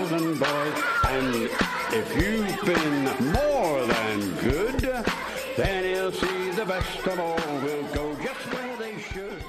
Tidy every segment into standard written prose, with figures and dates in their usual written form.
than boys. And if you've been more than good, then he'll see the best of all will go just where they should.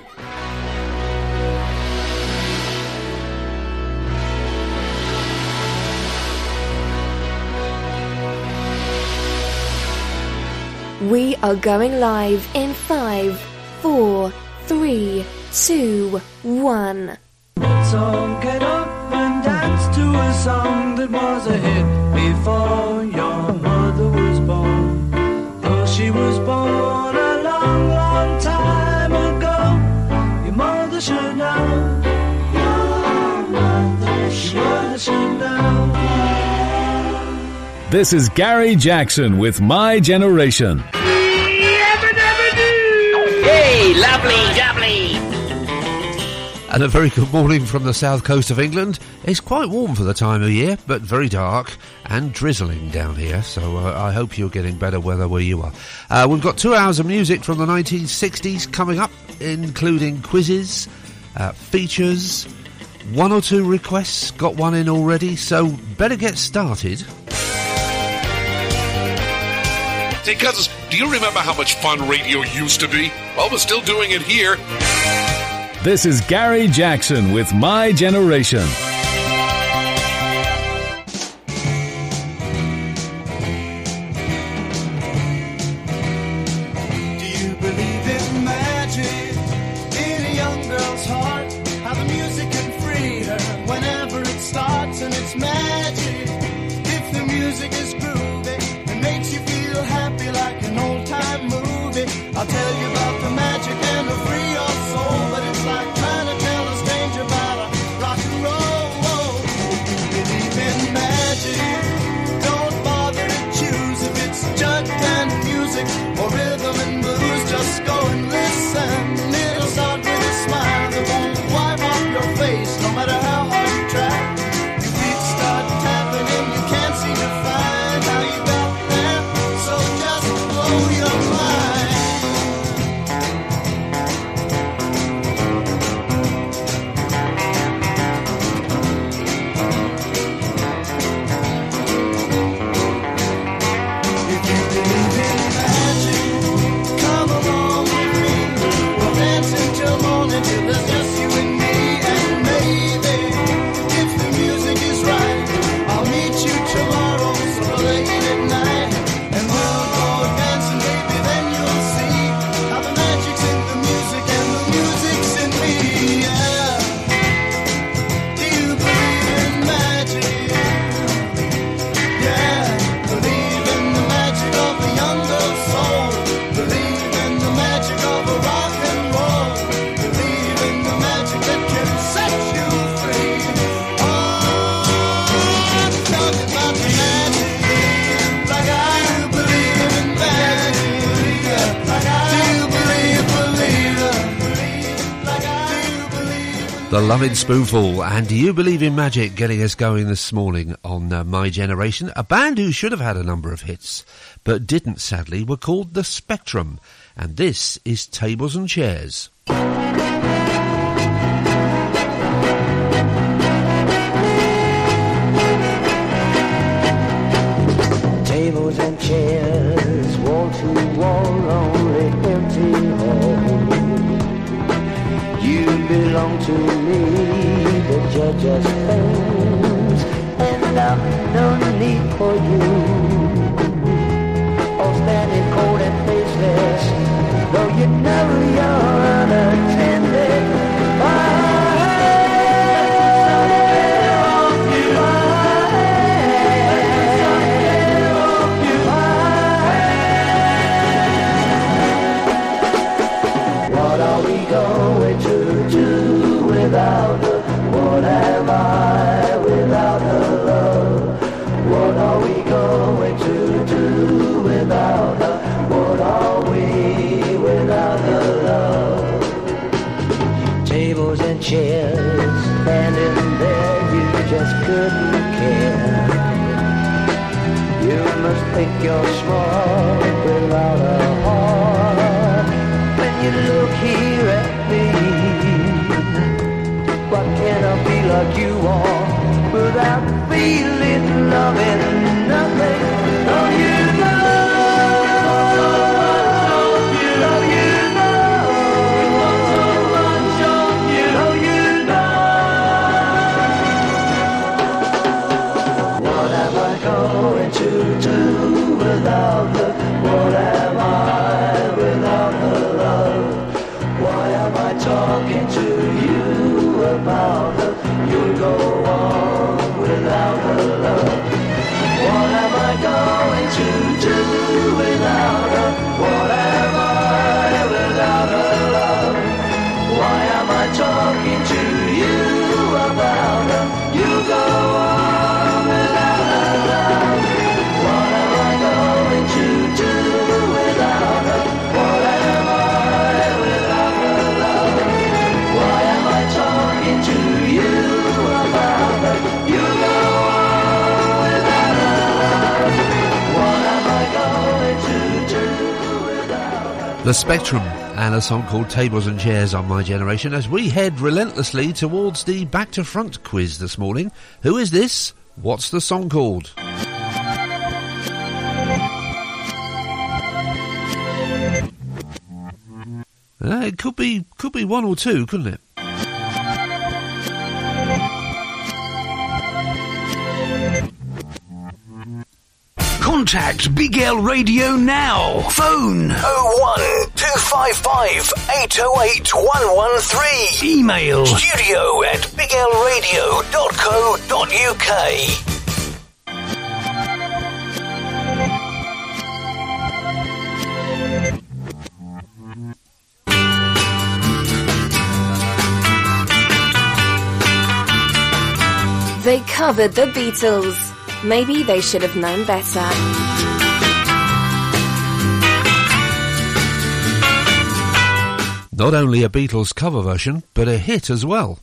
We are going live in 5, 4, 3, 2, 1. So get up and dance to a song that was a hit before your mother was born. Though she was born a long, long time ago, your mother should know. Your mother should know. This is Gary Jackson with My Generation. Hey, lovely, lovely. And a very good morning from the south coast of England. It's quite warm for the time of year, but very dark and drizzling down here, so I hope you're getting better weather where you are. We've got 2 hours of music from the 1960s coming up, including quizzes, features, 1 or 2 requests, got one in already, so better get started. Hey, cousins, do you remember how much fun radio used to be? Well, we're still doing it here. This is Gary Jackson with My Generation. Do you believe in magic in a young girl's heart? How the music can free her whenever it starts, and it's magic. If the music is groovy and makes you feel happy like an old-time movie, I'll tell you about the magic and it'll free your soul. But it's like trying to tell a stranger about a rock and roll. If you believe in magic, don't bother to choose if it's jug and music or rhythm and blues. Just go and listen. It'll start with a smile that won't wipe off your face, no matter how hard you try. Your feet start tapping and you can't seem to find how you got there. So just blow your mind. If you believe in magic, come along with me. We'll dance until morning till there's just you and me. And maybe, if the music is right, I'll meet you tomorrow, so late at night. And we'll go dancing, baby, then you'll see how the magic's in the music and the music's in me. Yeah. Do you believe in magic? Yeah. Believe in the magic of the young girl's soul. Believe in the magic of a rock and roll. Believe in the magic that can set you free. Oh, I'm talking about the magic. Like I do believe in magic. Like I do believe Like I do believe. The Lovin' Spoonful and Do You Believe in Magic getting us going this morning on My Generation. A band who should have had a number of hits, but didn't sadly, were called The Spectrum. And this is Tables and Chairs. Tables and chairs, wall to wall, lonely empty hall. You belong to me, but you're just friends, and I've no need for you. All standing cold and faceless, though you know you're unattended. What are we going to do without her? What am I without her love? What are we going to do without her? What are we without her love? Tables and chairs, standing there, you just couldn't care. You must think you're smart without a heart. When you look here at me, what can I be like you are? without feeling, loving nothing. Don't you know? Don't you know? Don't you know? What am I going to do without her? What am I without her love? Why am I talking to you about her? You'll go on without her love. What am I going to do without her? What am I without her love? Why am I talking to you about her? You'll go on without her love. What am I going to do without her? What am I without her love? Why am I talking to you about her? You go on without her love. What am I going to do without her? The Spectrum and a song called Tables and Chairs on My Generation as we head relentlessly towards the Back to Front quiz this morning. Who is this? What's the song called? It could be one or two, couldn't it? Contact Big L Radio now. Phone 01255 808 113. Email studio@biglradio.co.uk. They covered the Beatles. Maybe they should have known better. Not only a Beatles cover version, but a hit as well.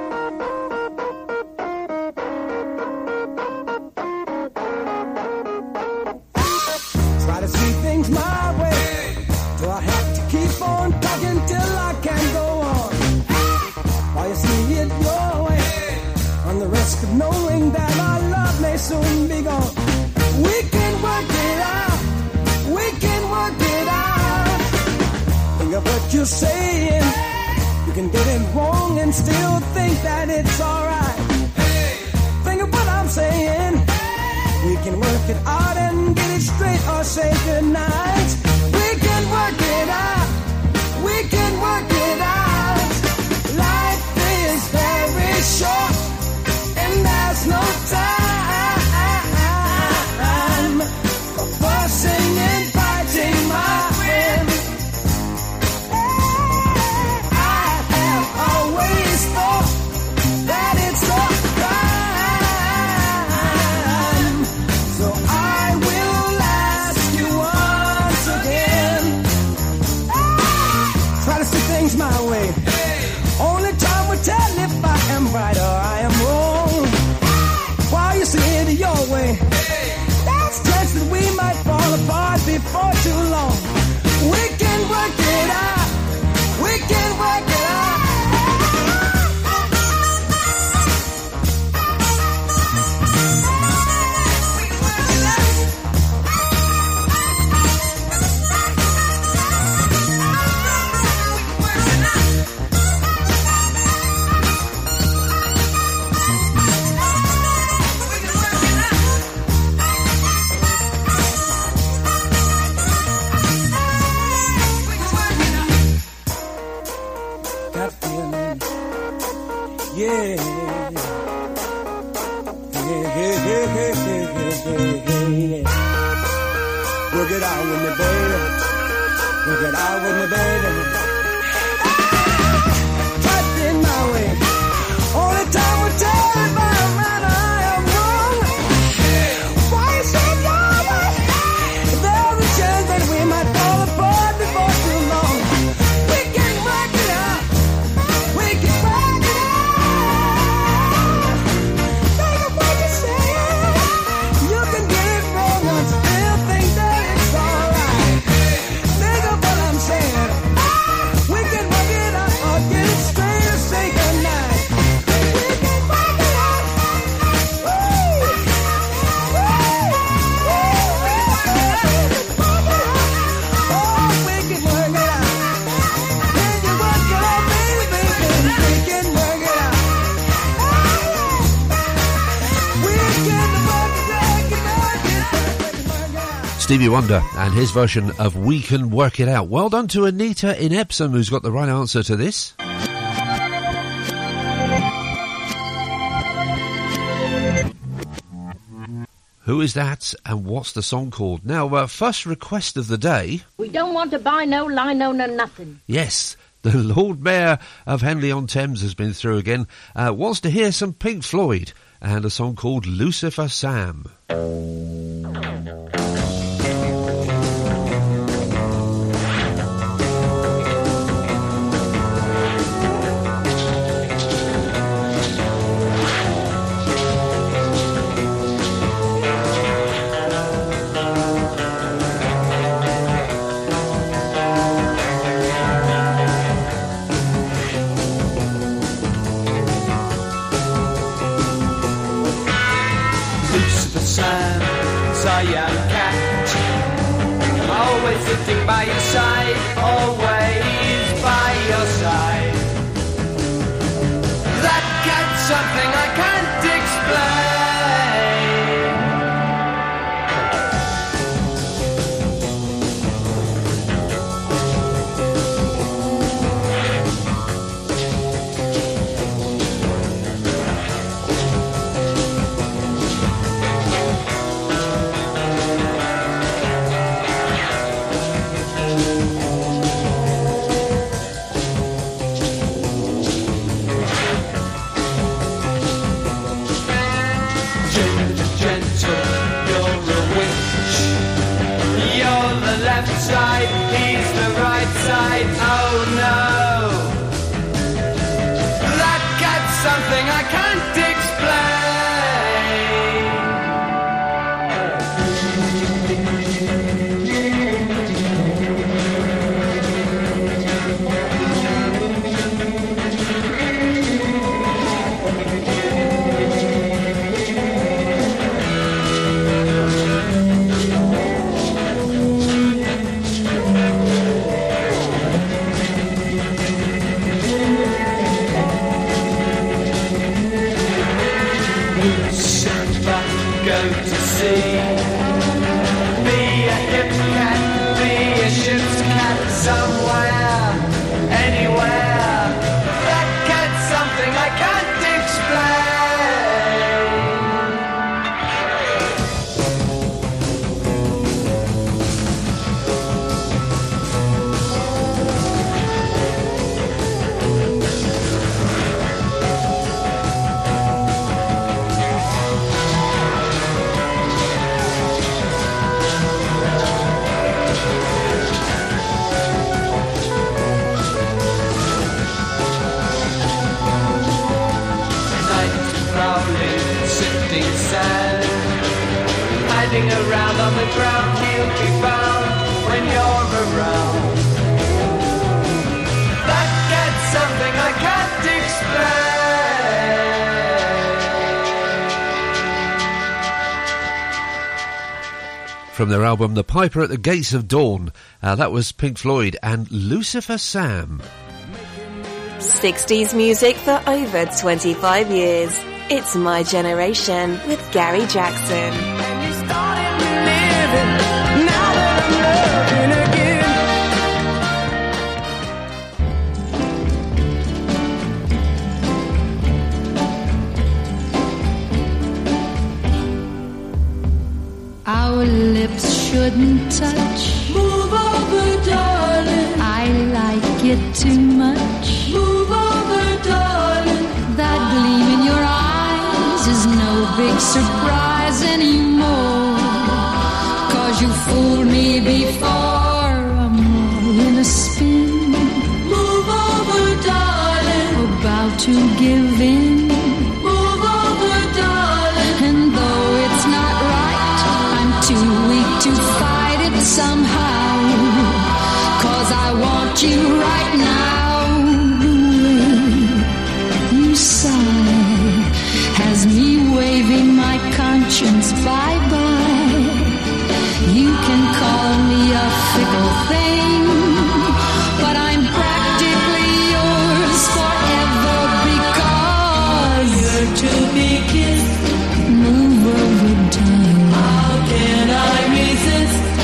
Try to see things my way. Do I have to keep on talking till I can go on? While you see it your way, on the risk of knowing that our love may soon be gone. We can work it out. We can work it out. Think of what you're saying. You can get it wrong and still think that it's alright. Think of what I'm saying. We can work it out and get it straight or say goodnight. We can work it out. We can work it out. Life is very short and there's no time for fussing and fighting, my friend. I have always thought that it's the crime. So I will ask you once again. Try to see things my way. Only time will tell if I am right or I am wrong. While you see it your way, there's a chance that we might fall apart before too long. We can work it out. We can work it out. Got feeling, yeah. Work it out with me, baby. Work it out with me, baby. Right in my way. Only time will tell if I'm right or I am wrong. Why you say your way? There's a chance that we might fall apart before too long. We can work it out. We can work it out. Think of what you're saying. You can get it wrong and still think that it's alright. Think of what I'm saying. Stevie Wonder and his version of We Can Work It Out. Well done to Anita in Epsom, who's got the right answer to this. Who is that, and what's the song called? Now, first request of the day. We don't want to buy no lino, no nothing. Yes, the Lord Mayor of Henley-on-Thames has been through again. Wants to hear some Pink Floyd and a song called Lucifer Sam. 60s music for over 25 years. It's My Generation with Gary Jackson. Our lips shouldn't touch. Move over, darling. I like it too much. Move over, darling. That gleam in your eyes is no big surprise anymore. 'Cause you fooled me before. I'm all in a spin. Move over, darling. About to give in. Move over, darling. And though it's not right, I'm too weak to fight it somehow. 'Cause I want you right now. You sigh has me waving my conscience bye-bye. You can call me a fickle thing, but I'm practically yours forever because you're to be kissed. Move over, darling. How can I resist?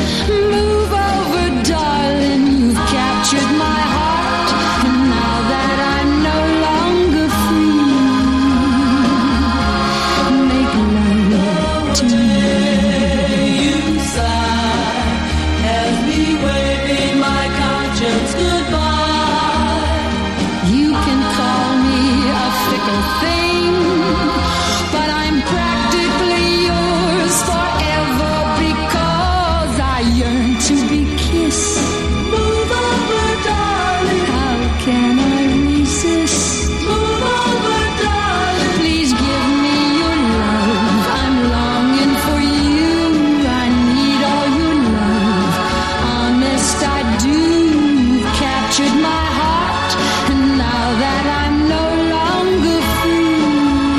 to me. You sigh as me waving my conscience goodbye. You can call me a fickle thing, but I'm practically yours forever because I yearn to be kissed. Move over, darling. How can I resist? Move over, darling. Please give me your love. I'm longing for you. I need all your love. Honest, I do. You've captured my heart, and now that I'm no longer free,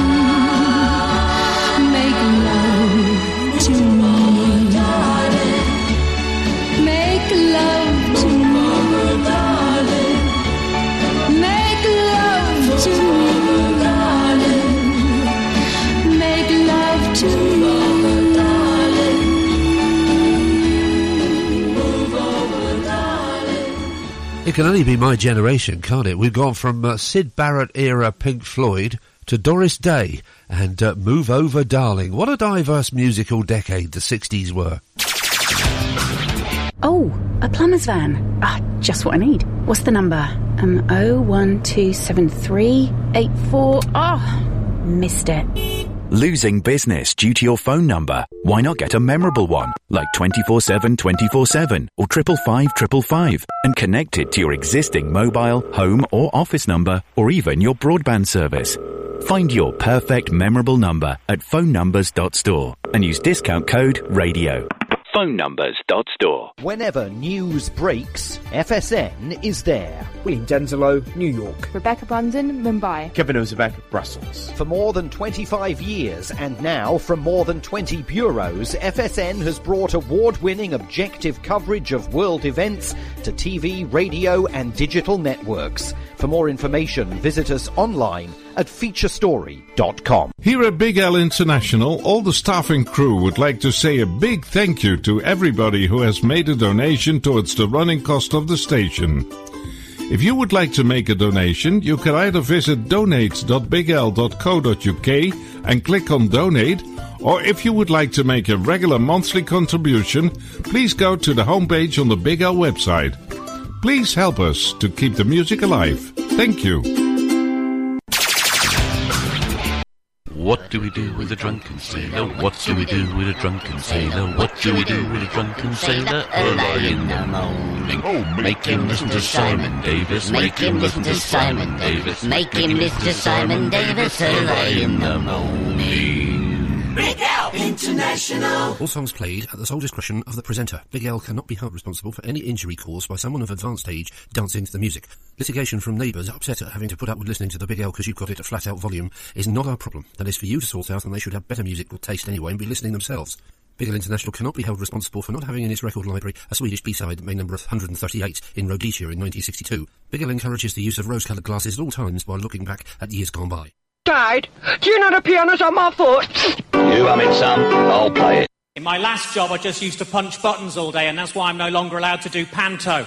make love to me, darling. Make love to me, darling. Make love to me, darling. Make love to me, darling. Move over, darling. It can only be my generation, can't it? We've gone from Syd Barrett era Pink Floyd to Doris Day and Move Over Darling. What a diverse musical decade the 60s were. Oh, a plumber's van. Just what I need. What's the number? 0127384. Oh, missed it. Losing business due to your phone number? Why not get a memorable one, like 24/7 24/7 or 555 555, and connect it to your existing mobile, home or office number, or even your broadband service. Find your perfect memorable number at phonenumbers.store and use discount code RADIO. phonenumbers.store. Whenever news breaks, FSN is there. William Denzelo, New York. Rebecca Brandon, Mumbai. Kevin Ozebek, Brussels. For more than 25 years and now from more than 20 bureaus, FSN has brought award-winning objective coverage of world events to TV, radio and digital networks. For more information, visit us online at featurestory.com. Here at Big L International, all the staff and crew would like to say a big thank you to everybody who has made a donation towards the running cost of the station. If you would like to make a donation, you can either visit donate.bigl.co.uk and click on donate, or if you would like to make a regular monthly contribution, please go to the homepage on the Big L website. Please help us to keep the music alive. Thank you. What do we do with a drunken sailor? What do we do with a drunken sailor? What do we do with a drunken sailor? Early in the morning. Make him listen to Simon Davis. Make him listen to Simon Davis. Make him listen to Simon Davis. Early in the morning. Big L International. All songs played at the sole discretion of the presenter. Big L cannot be held responsible for any injury caused by someone of advanced age dancing to the music. Litigation from neighbours upset at having to put up with listening to the Big L because you've got it at flat-out volume is not our problem. That is for you to sort out, and they should have better musical taste anyway and be listening themselves. Big L International cannot be held responsible for not having in its record library a Swedish B-side that made number 138 in Rhodesia in 1962. Big L encourages the use of rose-coloured glasses at all times while looking back at years gone by. Dad, do you know the piano's on my foot? You hum it, son. I'll play it. In my last job, I just used to punch buttons all day, and that's why I'm no longer allowed to do panto.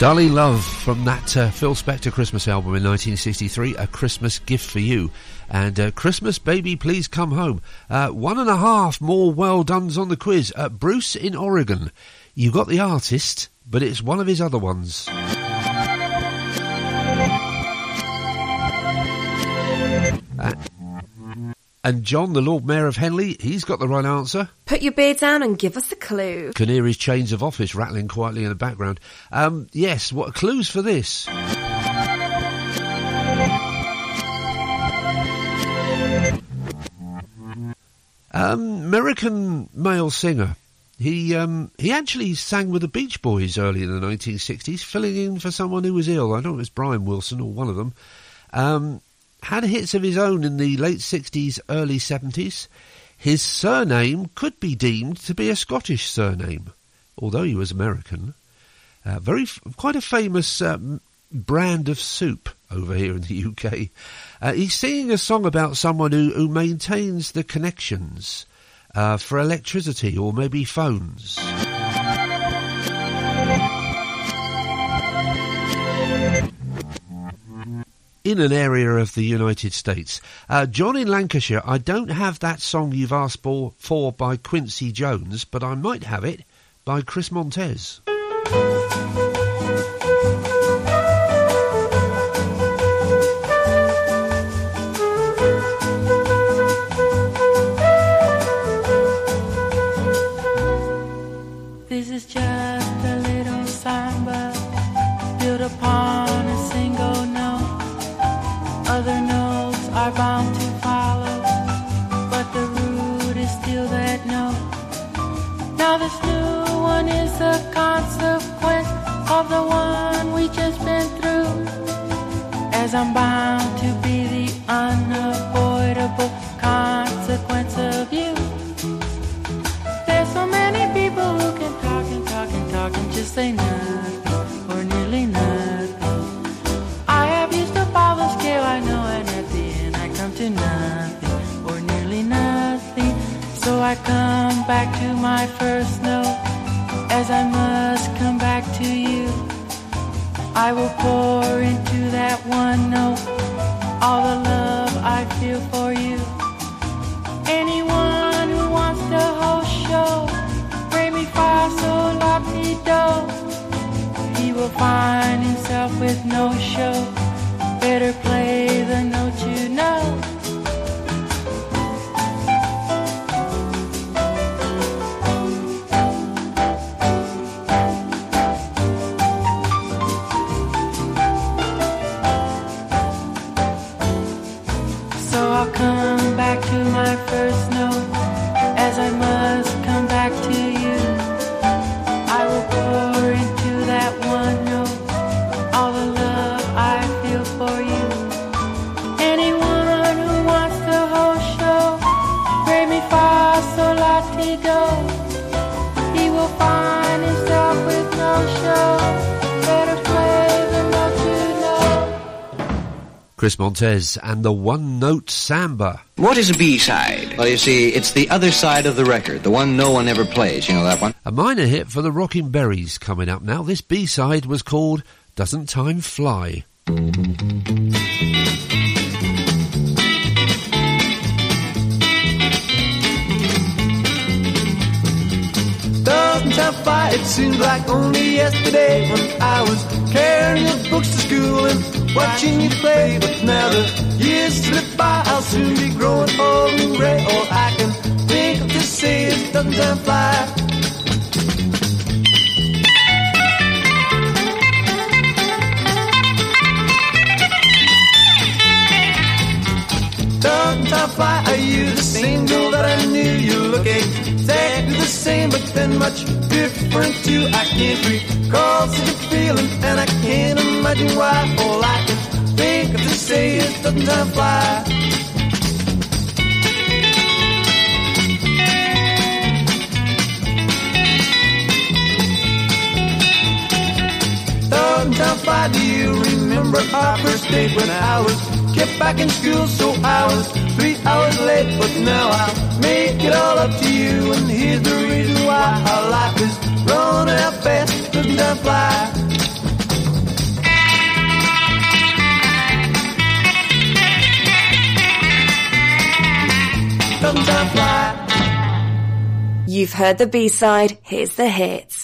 Darling Love from that Phil Spector Christmas album in 1963, A Christmas Gift for You. And Christmas Baby Please Come Home. 1.5 more well dones on the quiz. Bruce in Oregon. You got the artist, but it's one of his other ones. And John, the Lord Mayor of Henley, he's got the right answer. Put your beard down and give us a clue. Canary's chains of office rattling quietly in the background. Yes, what clues for this? American male singer. He actually sang with the Beach Boys early in the 1960s, filling in for someone who was ill. I don't know if it was Brian Wilson or one of them. Had hits of his own in the late 60s, early 70s. His surname could be deemed to be a Scottish surname, although he was American. Quite a famous brand of soup over here in the UK. He's singing a song about someone who maintains the connections for electricity or maybe phones. In an area of the United States. John in Lancashire, I don't have that song you've asked for by Quincy Jones, but I might have it by Chris Montez. This is just a little samba built upon a single note. Other notes are bound to follow, but the root is still that note. Now this new one is a consequence of the one we just been through, as I'm bound to be the unavoidable consequence of you. There's so many people who can talk and talk and talk and just say nothing or nearly nothing. I have used up all the scale I know, and at the end I come to nothing or nearly nothing. So I come back to my first note, as I must come back to you. I will pour into that one note all the love I feel for you. Anyone who wants the whole show, re mi fa sol la ti do, he will find himself with no show. Better play the note you know. So I'll come back to my first note, as I must come back to you. I will pour into that one note all the love I feel for you. Anyone who wants the whole show, re mi fa sol la ti do, he will find himself with no show. Better play the note you know. Chris Montez and the One Note Samba. What is a B-side? Well, you see, it's the other side of the record, the one no one ever plays. You know that one? A minor hit for the Rockin' Berries coming up now. This B-side was called Doesn't Time Fly? Doesn't time fly? It seems like only yesterday when I was carrying your books to school and watching you play. But now the years slip by, I'll soon be growing old and gray. All I can think of to say is doesn't time fly? Doesn't time fly? Are you the same girl that I knew? You look exactly the same, but then much different too. I can't recall such a feeling, and I can't imagine why. All I can think of to say is doesn't time fly? Doesn't time fly? Do you remember our first date when I was kept back in school, so I was 3 hours late? But now I'll make it all up to you, and here's the reason why. Our life is running out fast, doesn't time fly? butterfly. You've heard the B-side, here's the hits.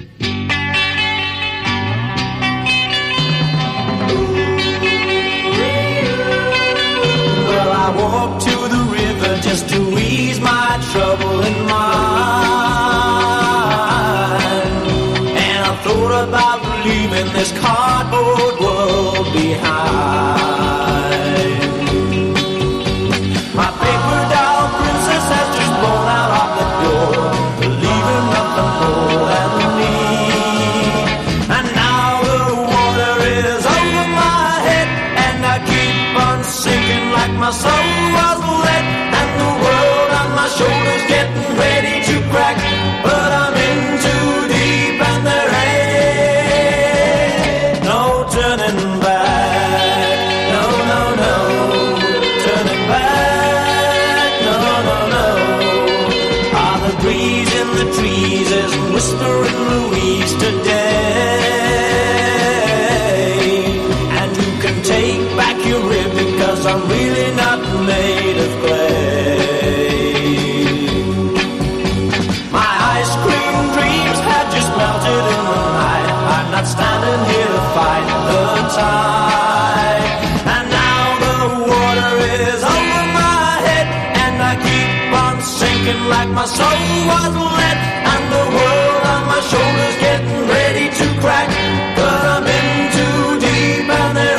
Well, I walked to the river just to ease my trouble in mind. And I thought about leaving this cardboard world behind. My paper doll princess has just blown out of the door, leaving nothing more than me. And now the water is over my head, and I keep on sinking like my soul was lead. And the world on my shoulders getting ready to crack, but I'm in too deep and there ain't no turning back. No, no, no, turning back. No, no, no. Ah, the breeze in the trees is whispering Louise today. And you can take back your rib because I'm really not made of clay. My ice cream dreams had just melted in the night. I'm not standing here to fight the tide. And now the water is over my head, and I keep on sinking like my soul was lead. And the world on my shoulders getting ready to crack, but I'm in too deep and there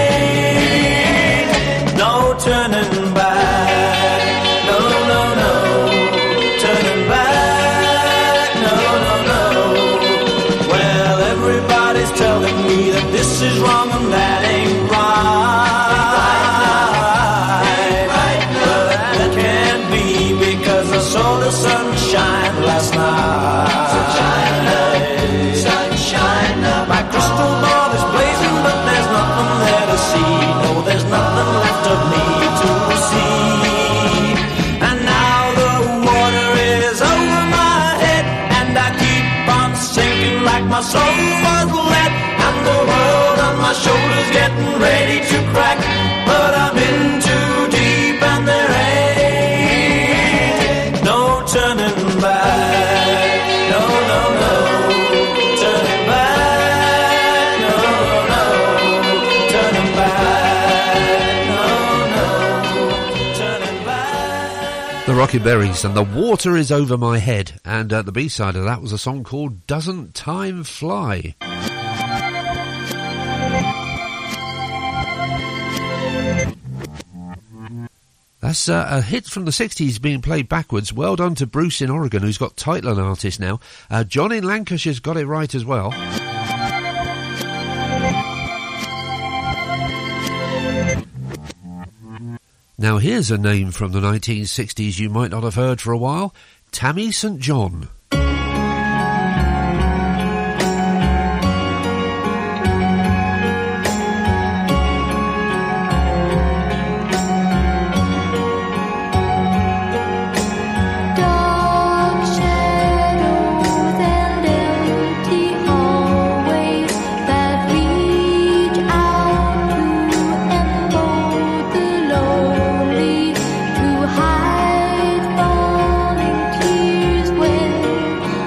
ain't no turning back. No, no, no, turning back. No, no, no. Well, everybody's telling me that this is wrong and that ain't right. But that can't be because I saw the sunshine last night. Sunshine. My crystal ball is blazing, but there's nothing there to see. No, there's nothing left of me to see. And now the water is over my head, and I keep on sinking like my soul was lead. And the world on my shoulders getting ready to crack, but I'm in too deep and there ain't no turning back. No, no, no, turning back. No, no, turning back. No, no, turning back. The Rocky Berries and The Water Is Over My Head. And the B-side of that was a song called Doesn't Time Fly? That's a hit from the 60s being played backwards. Well done to Bruce in Oregon, who's got title and artist now. John in Lancashire's got it right as well. Now here's a name from the 1960s you might not have heard for a while. Tammy St. John. Hide falling tears when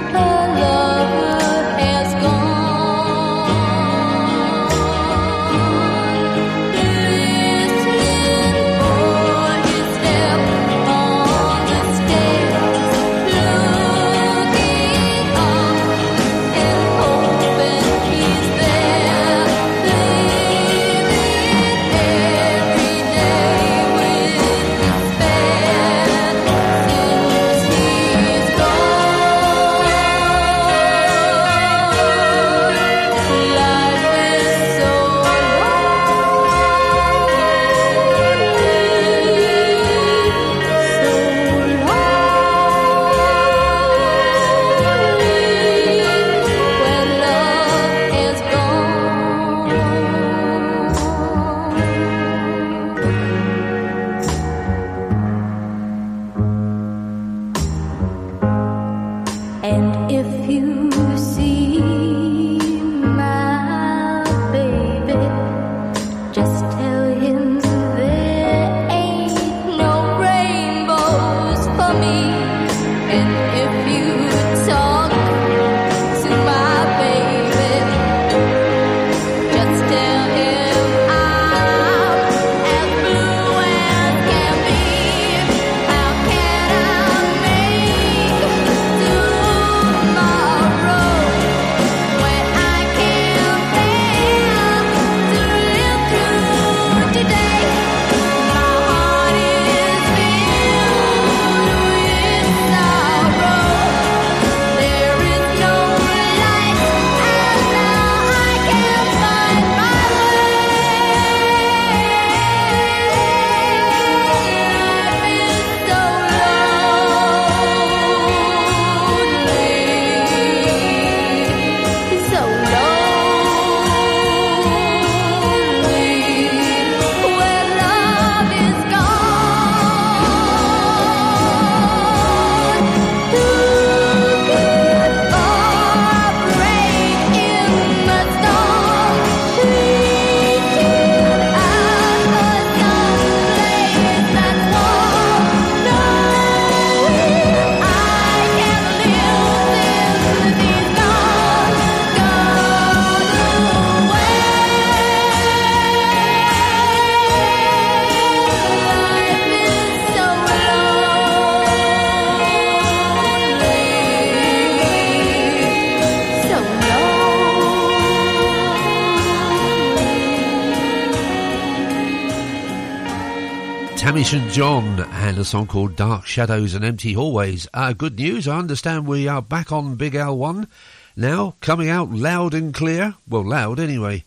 Tammy St. John and a song called Dark Shadows and Empty Hallways. Good news, I understand we are back on Big L1 now, coming out loud and clear. Well, loud anyway.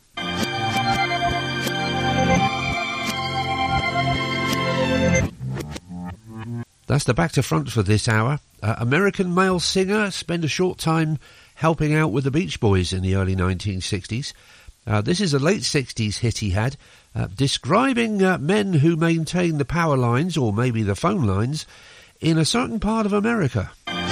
That's the back to front for this hour. American male singer spent a short time helping out with the Beach Boys in the early 1960s. This is a late 60s hit he had, describing men who maintain the power lines, or maybe the phone lines, in a certain part of America.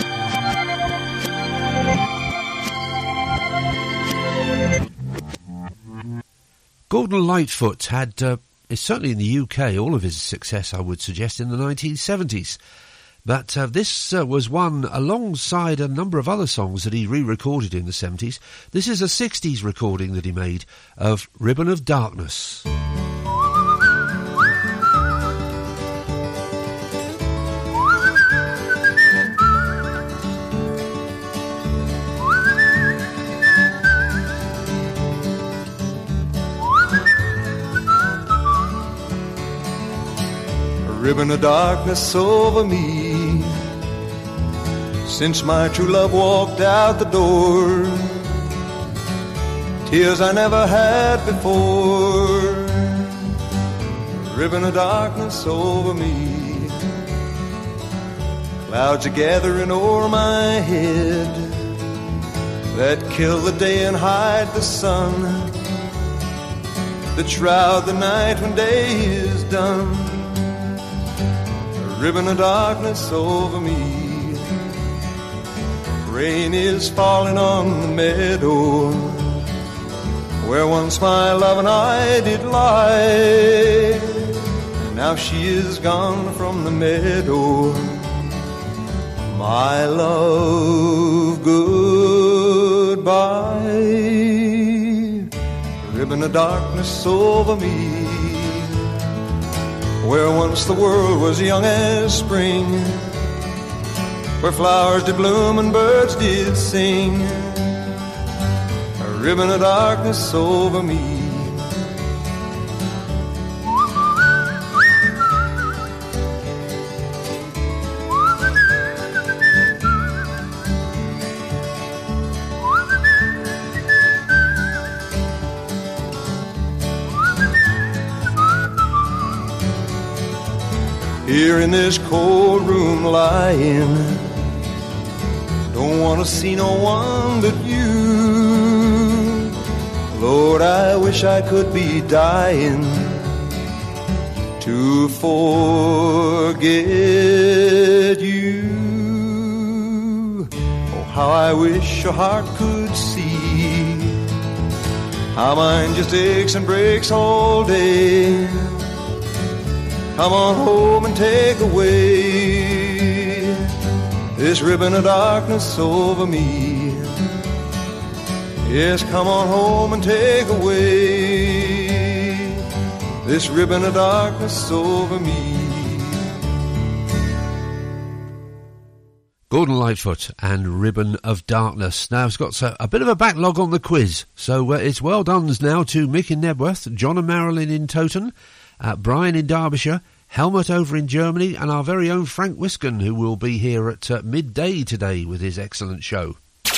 Gordon Lightfoot had, certainly in the UK, all of his success, I would suggest, in the 1970s. But this was one alongside a number of other songs that he re-recorded in the 70s. This is a 60s recording that he made of Ribbon of Darkness. Ribbon of darkness over me since my true love walked out the door. Tears I never had before. Ribbon of darkness over me. Clouds are gathering o'er my head that kill the day and hide the sun, that shroud the night when day is done. Ribbon of darkness over me. Rain is falling on the meadow where once my love and I did lie. Now she is gone from the meadow. My love, goodbye. Ribbon of darkness over me, where once the world was young as spring, where flowers did bloom and birds did sing. A ribbon of darkness over me. Here in this cold room lying, don't want to see no one but you. Lord, I wish I could be dying to forget you. Oh, how I wish your heart could see how mine just aches and breaks all day. Come on home and take away this ribbon of darkness over me. Yes, come on home and take away this ribbon of darkness over me. Gordon Lightfoot and Ribbon of Darkness. Now, it's got a bit of a backlog on the quiz, so it's well done now to Mick in Nebworth, John and Marilyn in Towton, Brian in Derbyshire, Helmut over in Germany, and our very own Frank Wiskin, who will be here at midday today with his excellent show.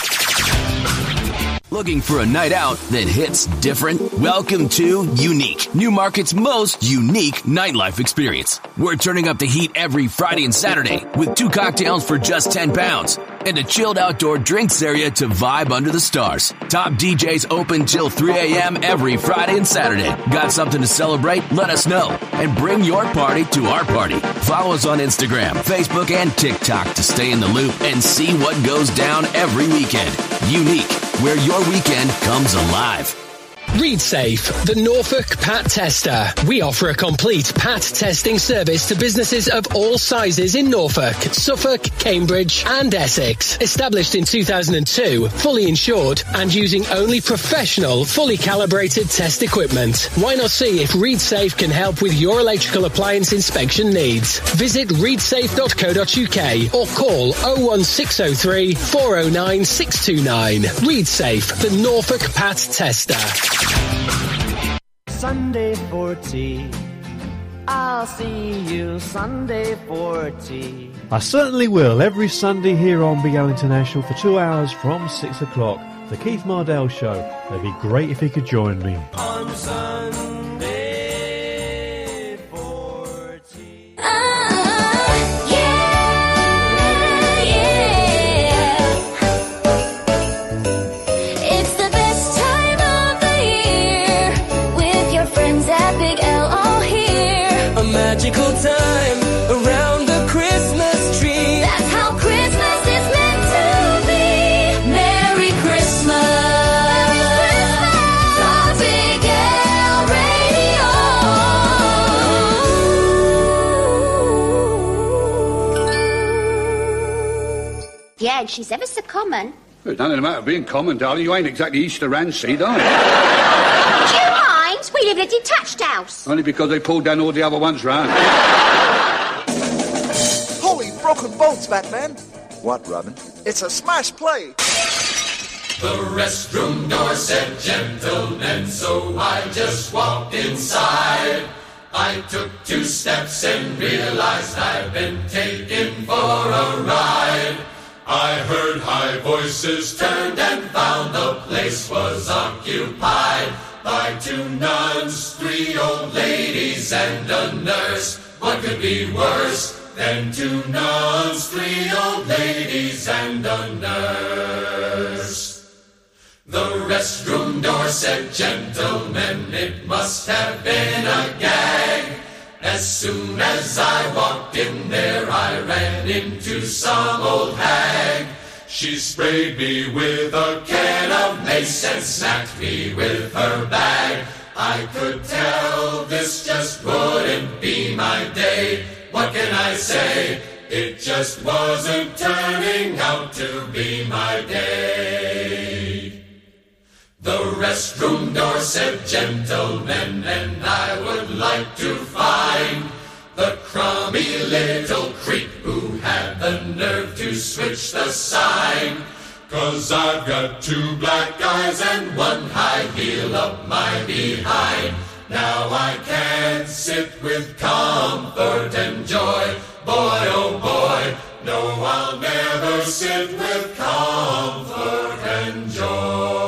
Looking for a night out that hits different? Welcome to Unique, Newmarket's most unique nightlife experience. We're turning up the heat every Friday and Saturday with 2 cocktails for just £10 and a chilled outdoor drinks area to vibe under the stars. Top DJs open till 3 a.m. every Friday and Saturday. Got something to celebrate? Let us know and bring your party to our party. Follow us on Instagram, Facebook, and TikTok to stay in the loop and see what goes down every weekend. Unique, where your weekend comes alive. ReadSafe, the Norfolk Pat Tester. We offer a complete Pat testing service to businesses of all sizes in Norfolk, Suffolk, Cambridge and Essex. Established in 2002, fully insured and using only professional, fully calibrated test equipment. Why not see if ReadSafe can help with your electrical appliance inspection needs? Visit readsafe.co.uk or call 01603 409 629. ReadSafe, the Norfolk Pat Tester. Sunday for tea, I'll see you Sunday for tea. I certainly will. Every Sunday here on Big Al International for 2 hours from 6 o'clock. The Keith Mardell Show. It'd be great if he could join me. On Sunday for tea. It's the best time of the year with your friends at Big L all here. A magical time around the Christmas tree. That's how Christmas is meant to be. Merry Christmas. On Big L Radio. Yeah, and she's ever so common. It doesn't matter being common, darling. You ain't exactly Easter Rancid, are you? Do you mind? We live in a detached house. Only because they pulled down all the other ones round. Holy broken bones, Batman. What, Robin? It's a smash play. The restroom door said gentlemen, so I just walked inside. I took 2 steps and realized I'd been taken for a ride. I heard high voices, turned and found the place was occupied by 2 nuns, 3 old ladies and a nurse. What could be worse than 2 nuns, 3 old ladies and a nurse? The restroom door said, gentlemen, it must have been a gag. As soon as I walked in there, I ran into some old hag. She sprayed me with a can of mace and smacked me with her bag. I could tell this just wouldn't be my day. What can I say? It just wasn't turning out to be my day. The restroom door said, gentlemen, and I would like to find the crummy little creep who had the nerve to switch the sign. 'Cause I've got 2 black eyes and 1 high heel up my behind. Now I can't sit with comfort and joy. Boy, oh boy, no, I'll never sit with comfort and joy.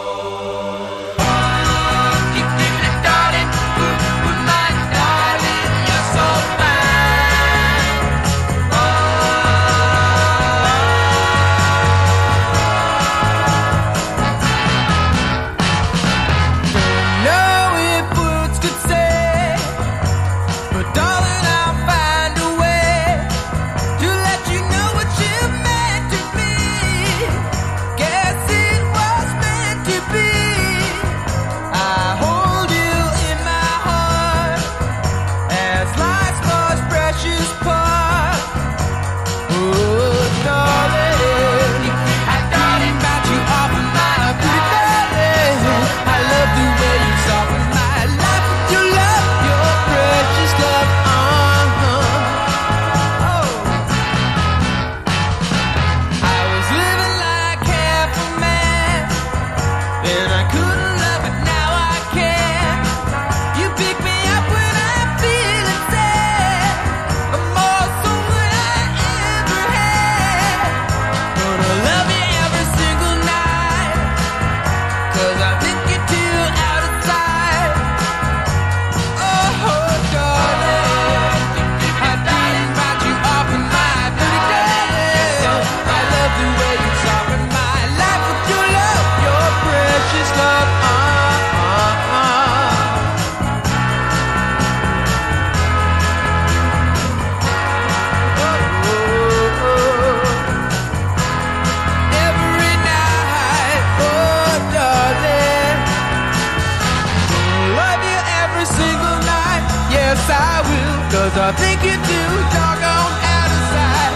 I think you're too doggone out of sight.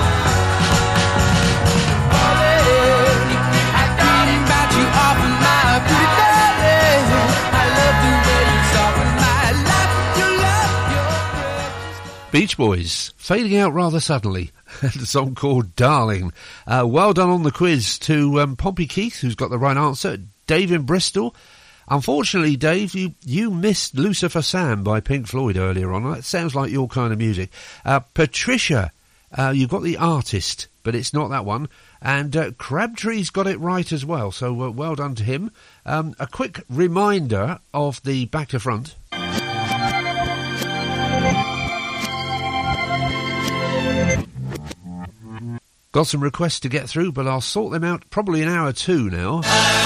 Oh, lady, I thought about you often, my pretty darling. I love the way you soften my life. You love your precious. Beach Boys, fading out rather suddenly. A song called Darling. Well done on the quiz to Pompey Keith, who's got the right answer. Dave in Bristol. Unfortunately, Dave, you missed Lucifer Sam by Pink Floyd earlier on. That sounds like your kind of music. Patricia, you've got the artist, but it's not that one. And Crabtree's got it right as well, so well done to him. A quick reminder of the back to front. Got some requests to get through, but I'll sort them out probably in hour 2 now.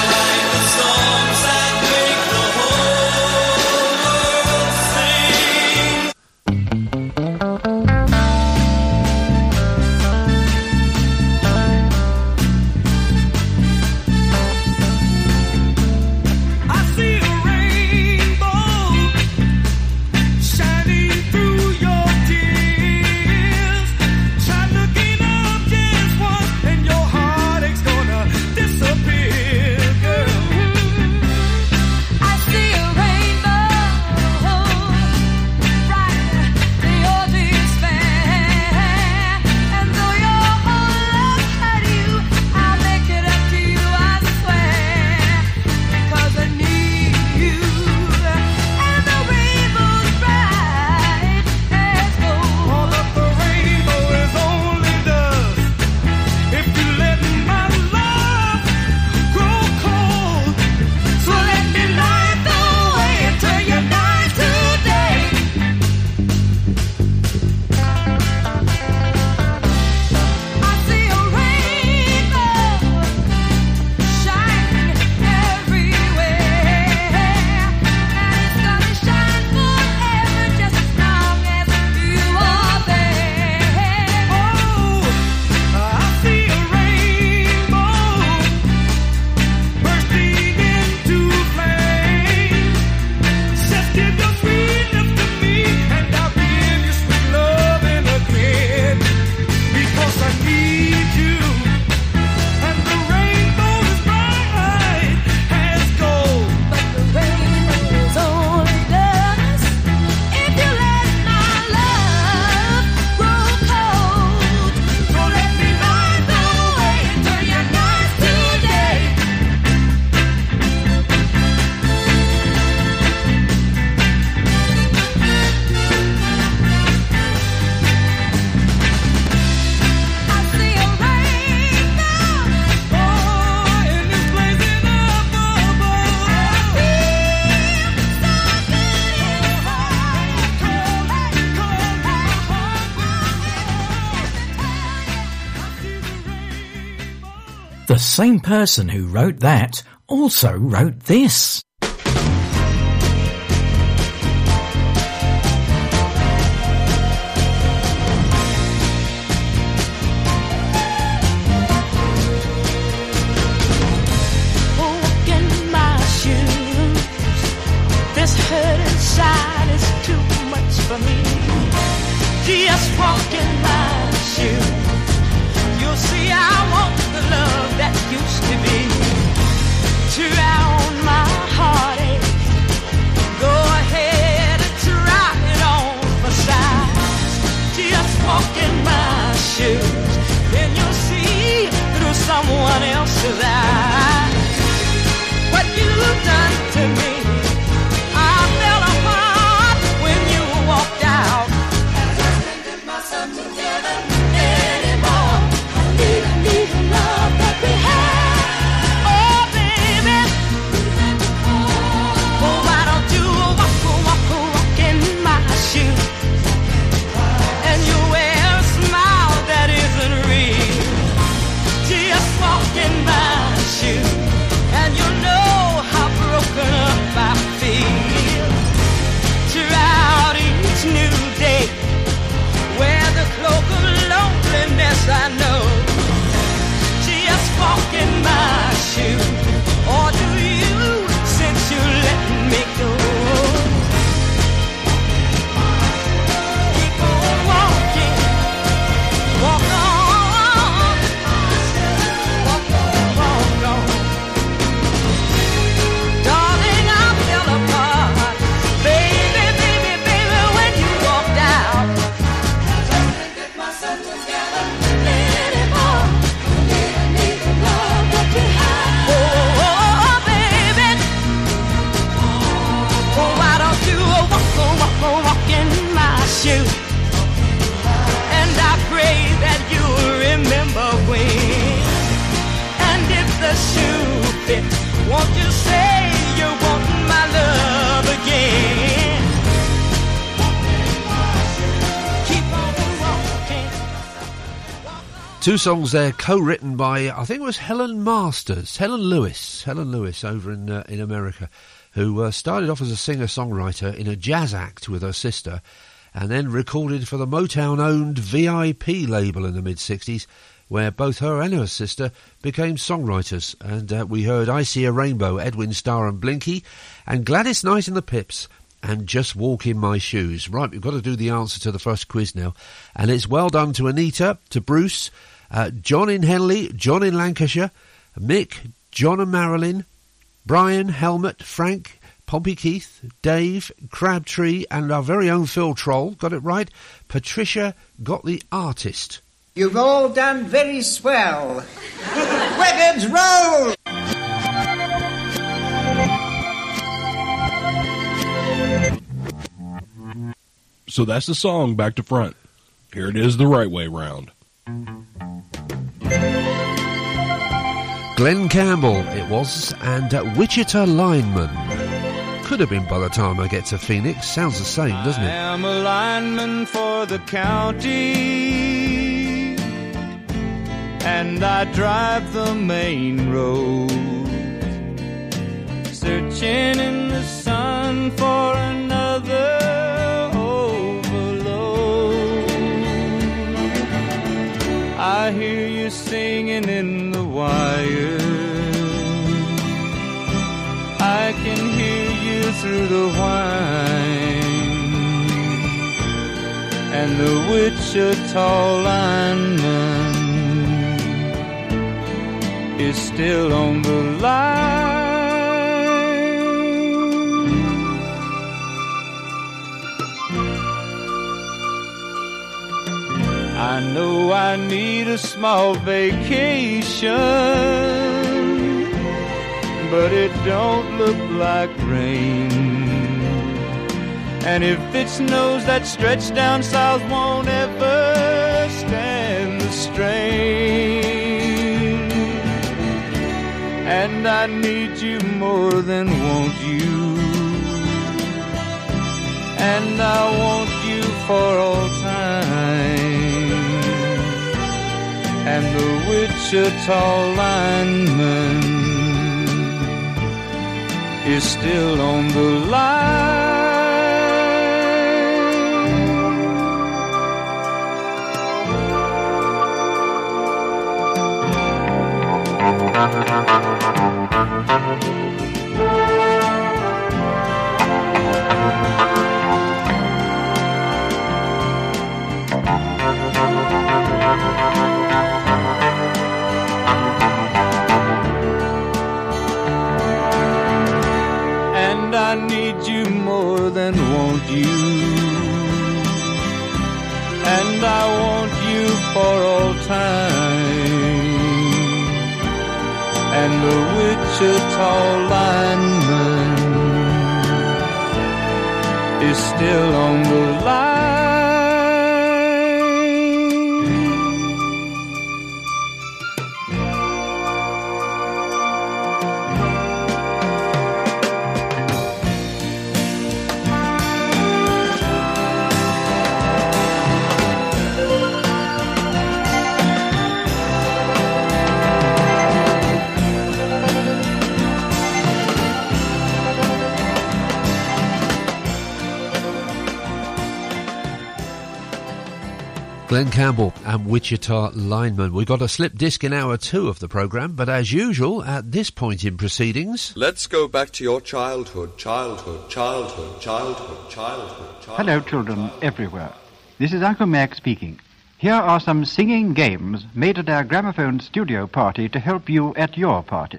The same person who wrote that also wrote this. Just walk in my shoes. You'll see I want the love that used to be. To drown my heartache. Go ahead and try it on for size. Just walk in my shoes. Then you'll see through someone else's eyes what you've done to me. I fell apart when you walked out. Together anymore. I need the love that we had. Oh, baby. Oh, why don't you walk in my shoes? And you wear a smile that isn't real. Just walk in my Two songs there co-written by, I think it was Helen Lewis over in America, who started off as a singer-songwriter in a jazz act with her sister, and then recorded for the Motown-owned VIP label in the mid-60s, where both her and her sister became songwriters. And we heard I See a Rainbow, Edwin Starr and Blinky, and Gladys Knight and the Pips, and Just Walk in My Shoes. Right, we've got to do the answer to the first quiz now. And it's well done to Anita, to Bruce, John in Henley, John in Lancashire, Mick, John and Marilyn, Brian, Helmut, Frank, Pompey Keith, Dave, Crabtree, and our very own Phil Troll. Got it right. Patricia got the artist. You've all done very swell. Records roll! So that's the song back to front. Here it is the right way round. Glenn Campbell it was, and Wichita Lineman. Could have been by the time I get to Phoenix. Sounds the same, doesn't it? I am a lineman for the county, and I drive the main road, searching in the sun for another I hear you singing in the wire, I can hear you through the whine, and the Wichita lineman is still on the line. I know I need a small vacation, but it don't look like rain. And if it snows, that stretch down south won't ever stand the strain. And I need you more than want you, and I want you for all time. And the Wichita lineman is still on the line. And I need you more than want you, and I want you for all time. And the Wichita lineman is still on the line. Glenn Campbell and Wichita Lineman. We got a slip disc in hour 2 of the programme, but as usual, at this point in proceedings... Let's go back to your childhood, childhood, childhood, childhood, childhood, childhood. Hello, children everywhere. This is Uncle Mac speaking. Here are some singing games made at our gramophone studio party to help you at your party.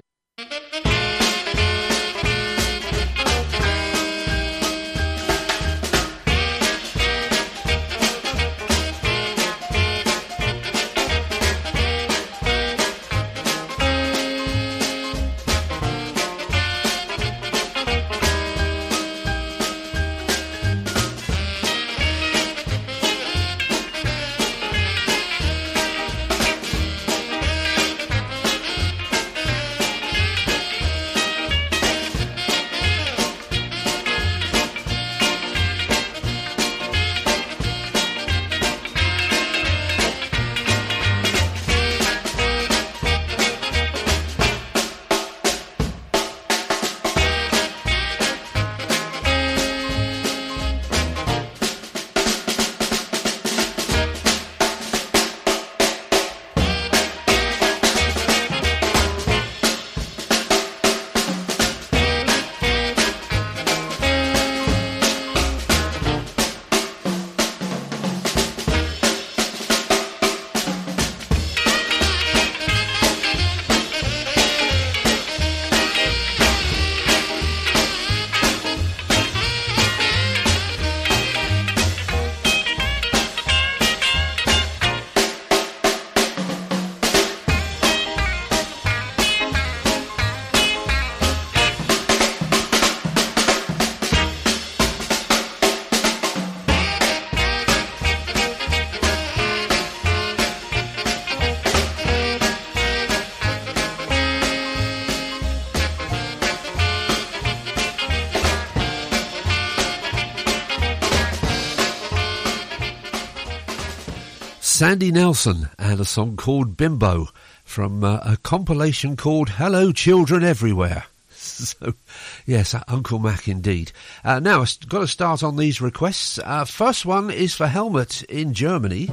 Sandy Nelson and a song called Bimbo from a compilation called Hello Children Everywhere. So, yes, Uncle Mac indeed. Now, I've got to start on these requests. First one is for Helmut in Germany.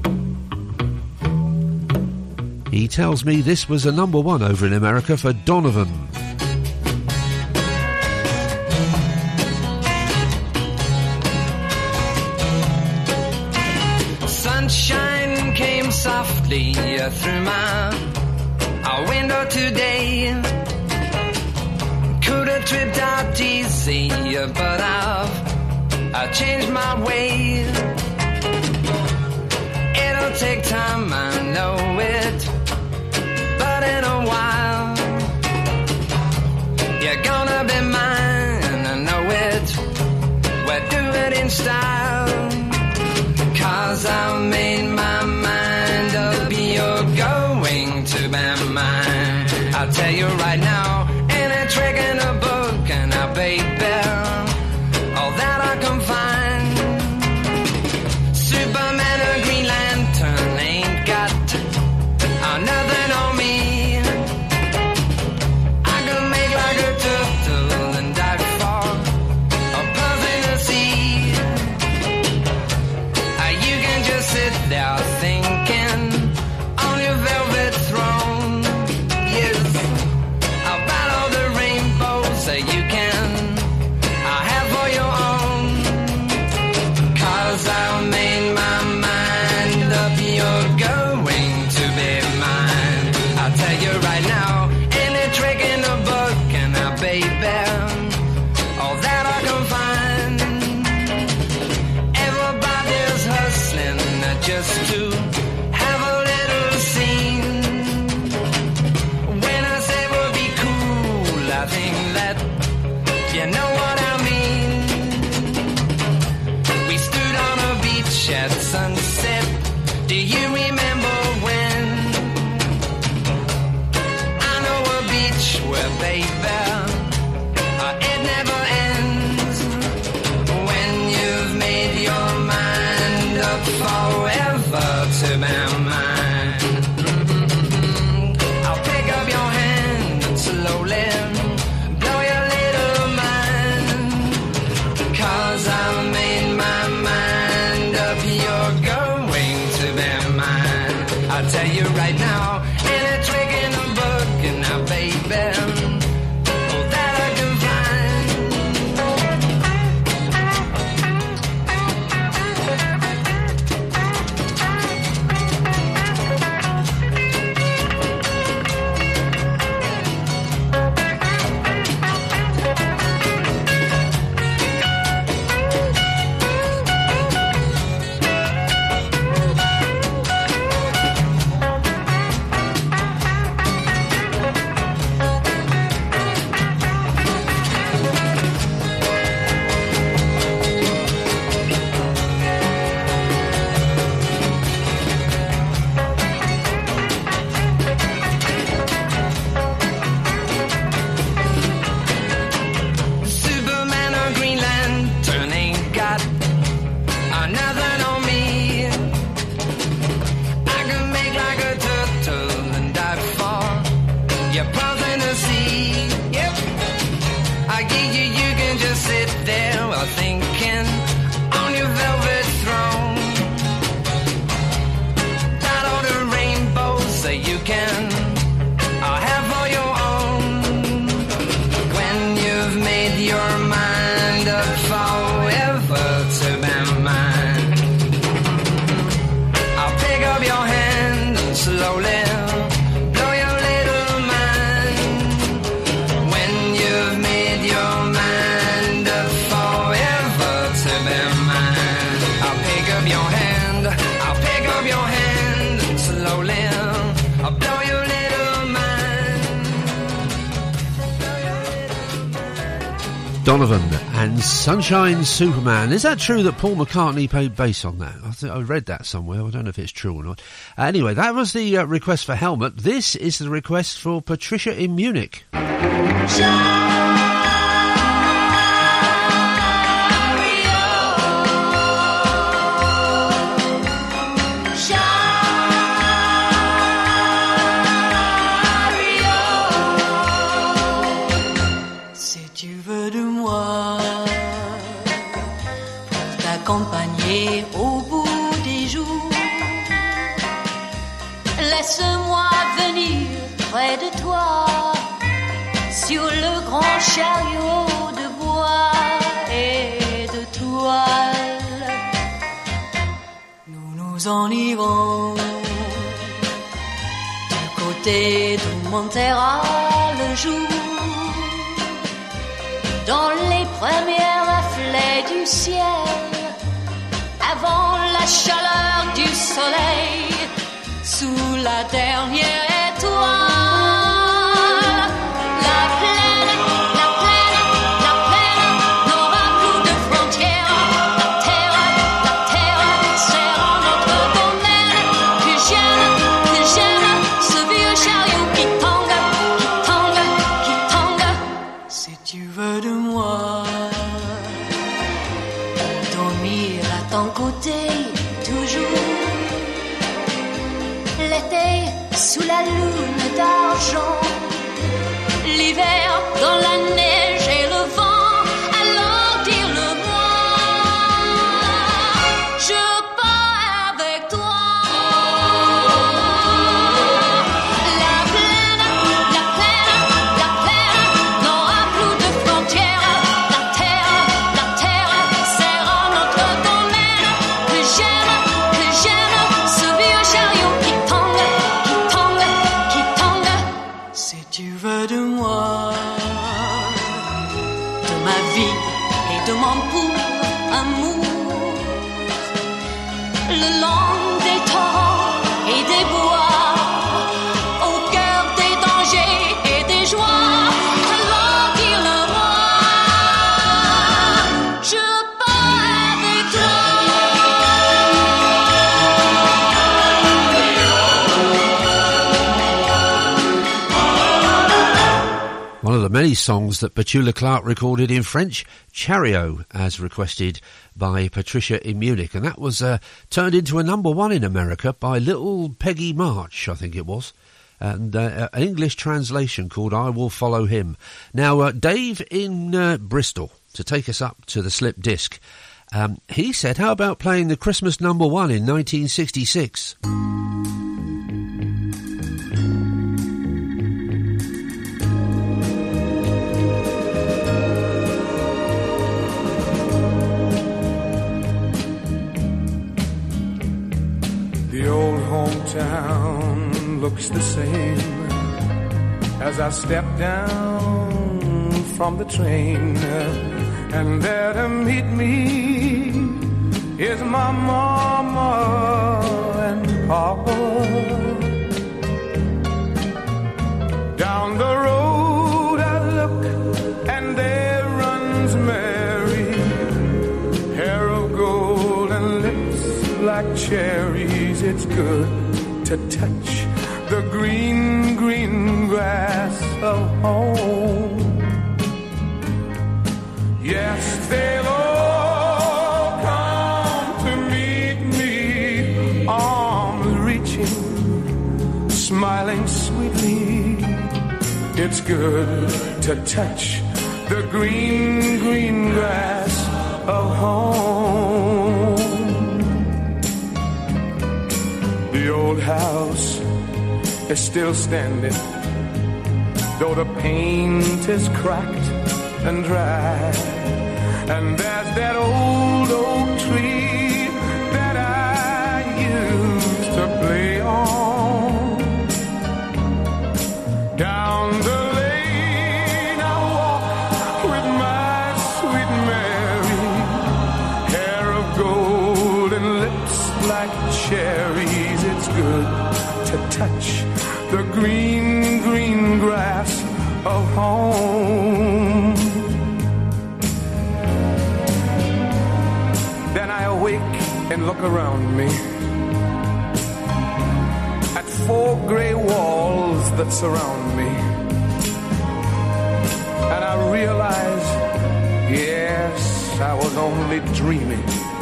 He tells me this was a number one over in America for Donovan. Sunshine came softly through my window today. Could have tripped out easy, but I've changed my way. It'll take time, I know it, but in a while you're gonna be mine, I know it. We'll do it in style, 'cause I made my mind up, you're going to be mine. I'll tell you right now, ain't a trick in a book, and I baby, all that I can find. Superman or Green Lantern ain't got nothing on me. I can make like a turtle and dive for a puff in the sea. You can just sit there thinking on your velvet throne. Yes, about all the rainbows that you can have for your own. 'Cause I made my mind up, you're going to be mine. I'll tell you right now, any trick in the book, and I baby, all that I can find. Everybody's hustling just to have a little scene. When I say we'll be cool, I think that you know what I mean. We stood on a beach at sunset. Do you remember when? I know a beach where, baby, it never ends. When you've made your mind up forever to be mine. I'll pick up your hand and slowly blow your little mind. 'Cause I made my mind up, you're going to be mine. I'll tell you right now, any trick in a book, and now baby, all that I can find. Superman or Green Lantern ain't got nothing on me. I can make like a turtle and dive for your paws in the sea. Yep, I give you can just sit there while thinking on your velvet throne. Not all the rainbows that you can have for your own. When you've made your mind up forever to be mine, I'll pick up your hand and slowly blow your little mind. When you've made your mind up forever to be mine, I'll pick up your hand, I'll pick up your hand and slowly I'll blow your little mind. Donovan and Sunshine Superman. Is that true that Paul McCartney played bass on that? I read that somewhere. I don't know if it's true or not. Anyway, that was the request for Helmut. This is the request for Patricia in Munich. Shine Laisse-moi venir près de toi sur le grand chariot de bois et de toile. Nous nous en irons du côté d'où montera le jour, dans les premiers reflets du ciel, avant la chaleur du soleil, sous la dernière étoile. La plaine n'aura plus de frontières. La terre sera notre domaine. Que j'aime ce vieux chariot qui tangue. Si tu veux de moi, dormir à ton côté toujours. L'été sous la lune d'argent, l'hiver dans la neige et le vent, alors dis-le-moi, je pars avec toi. La plaine n'aura plus de frontières. La terre sera notre domaine. Que j'aime ce vieux chariot qui tangue. Si tu veux de moi, de ma vie et de mon pour amour, le long des torrents et des bois, au cœur des dangers et des joies, alors dis-le-moi, je pars avec toi. One of the many songs that Petula Clark recorded in French, Chariot, as requested by Patricia in Munich. And that was turned into a #1 in America by Little Peggy March, I think it was. And an English translation called I Will Follow Him. Now, Dave in Bristol, to take us up to the slip disc, he said, how about playing the Christmas #1 in 1966? The old hometown looks the same as I step down from the train, and there to meet me is my mama and papa. Down the road I look, and there runs Mary, hair of gold and lips like cherries. It's good to touch the green, green grass of home. Yes, they'll all come to meet me, arms reaching, smiling sweetly. It's good to touch the green, green grass of home. The old house is still standing, though the paint is cracked and dry. And there's that old oak tree that I used to play on. Down the lane I walk with my sweet Mary, hair of gold and lips like cherries. It's good to touch the green, green grass of home. Then I awake and look around me at 4 gray walls that surround me, and I realize, yes, I was only dreaming.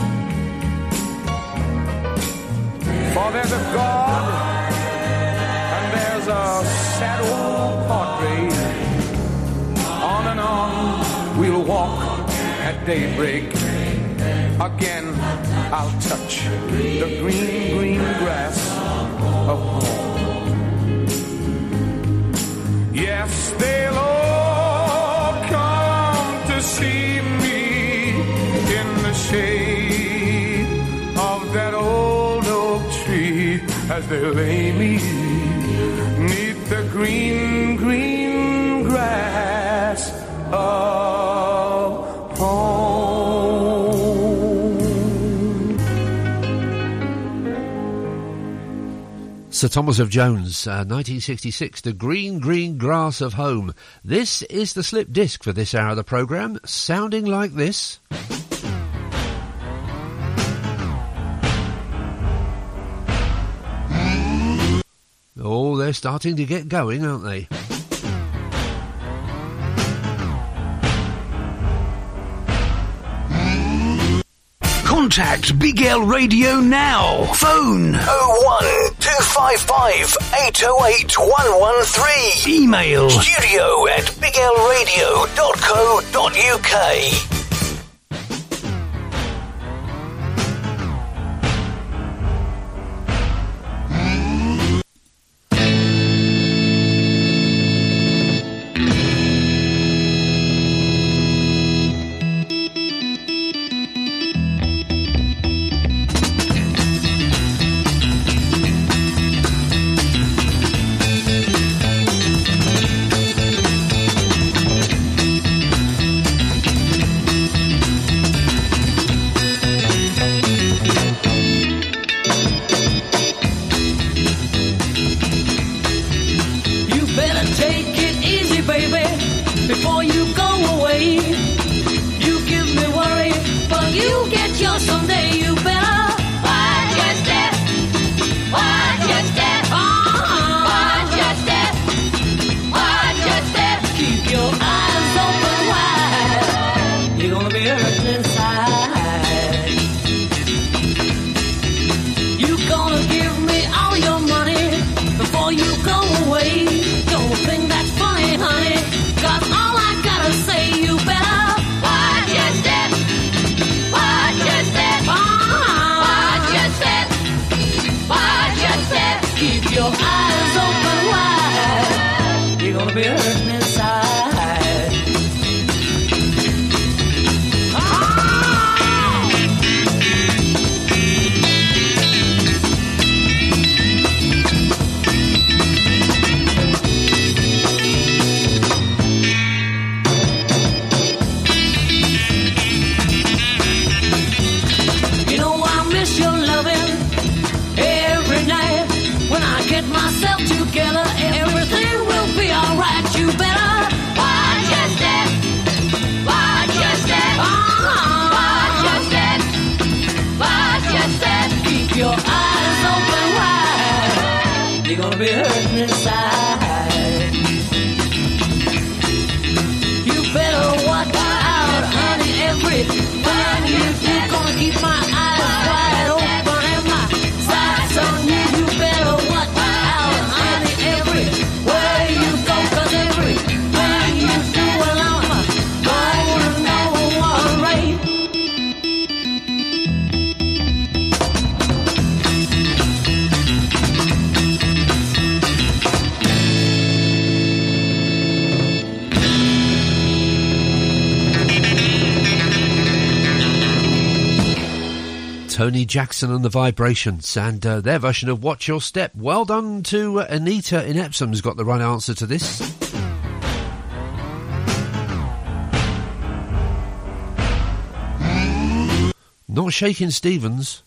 For there's a God, and there's a sad old portrait. On and on we'll walk at daybreak. Again I'll touch the green, green grass of home. tree as they lay me 'neath the green, green grass of home. Sir Thomas of Jones, 1966, The Green, Green Grass of Home. This is the slip disc for this hour of the programme, sounding like this. Oh, they're starting to get going, aren't they? Contact Big L Radio now. Phone 01255 808 113. Email studio@biglradio.co.uk. Tony Jackson and the Vibrations, and their version of Watch Your Step. Well done to Anita in Epsom's got the right answer to this. Not Shakin' Stevens.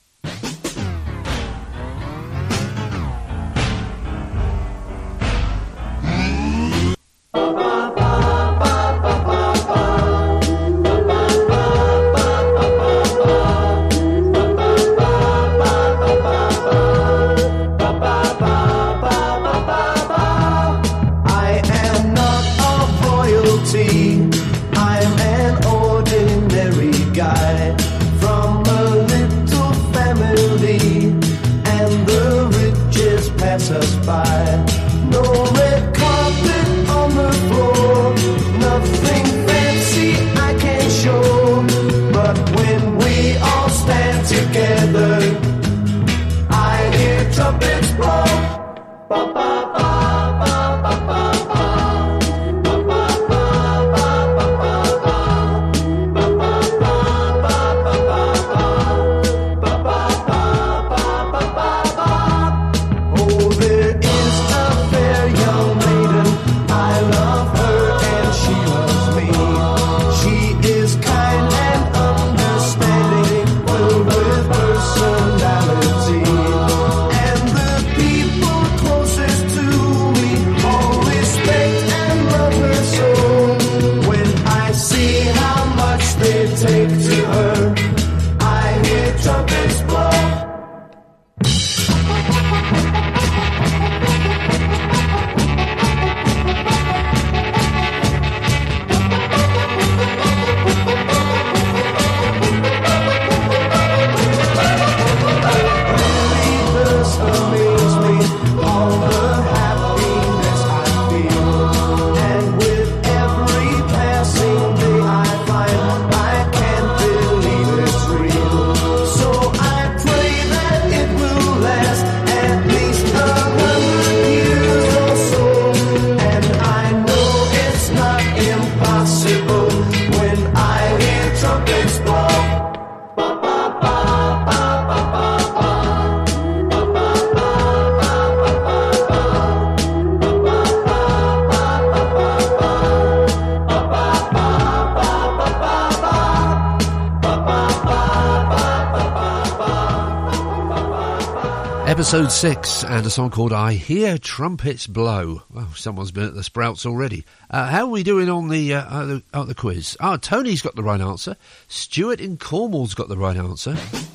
Episode 6, and a song called I Hear Trumpets Blow. Well, someone's been at the Sprouts already. How are we doing on the quiz? Tony's got the right answer. Stuart in Cornwall's got the right answer.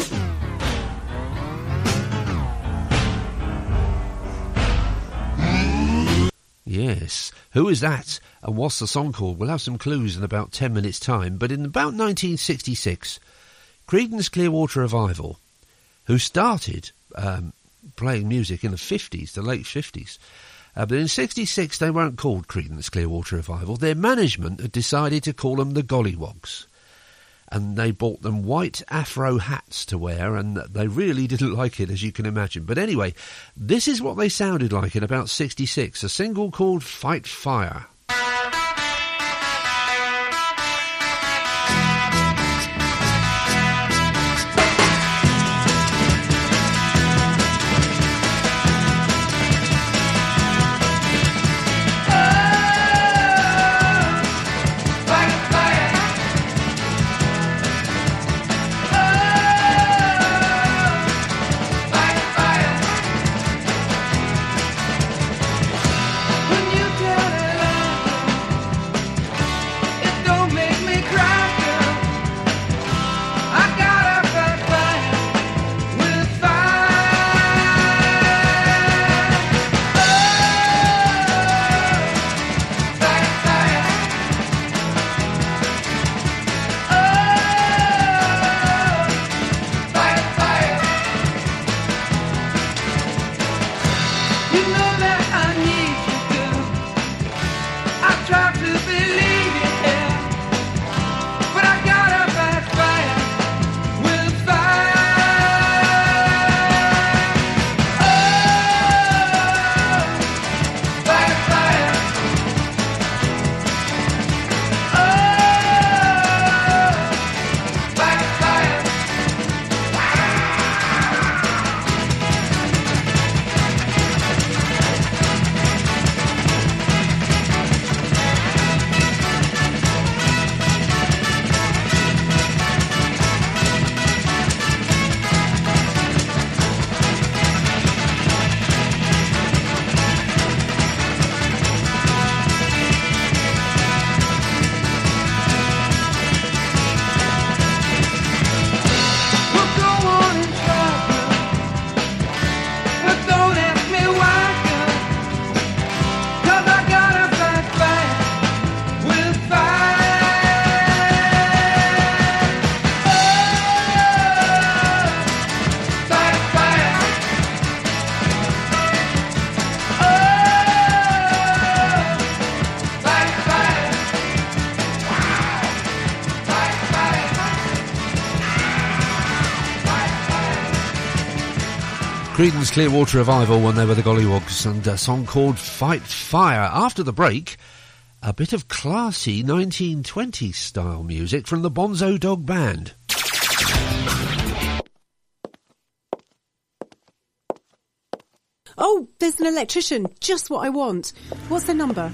Yes. Who is that? And what's the song called? We'll have some clues in about 10 minutes' time. But in about 1966, Creedence Clearwater Revival, who started playing music in the 50s, the late 50s. But in 66, they weren't called Creedence Clearwater Revival. Their management had decided to call them the Gollywogs. And they bought them white afro hats to wear, and they really didn't like it, as you can imagine. But anyway, this is what they sounded like in about 66, a single called Fight Fire. Creedence Clearwater Revival when they were the Gollywogs, and a song called Fight Fire. After the break, a bit of classy 1920s style music from the Bonzo Dog Band. Oh, there's an electrician. Just what I want. What's the number?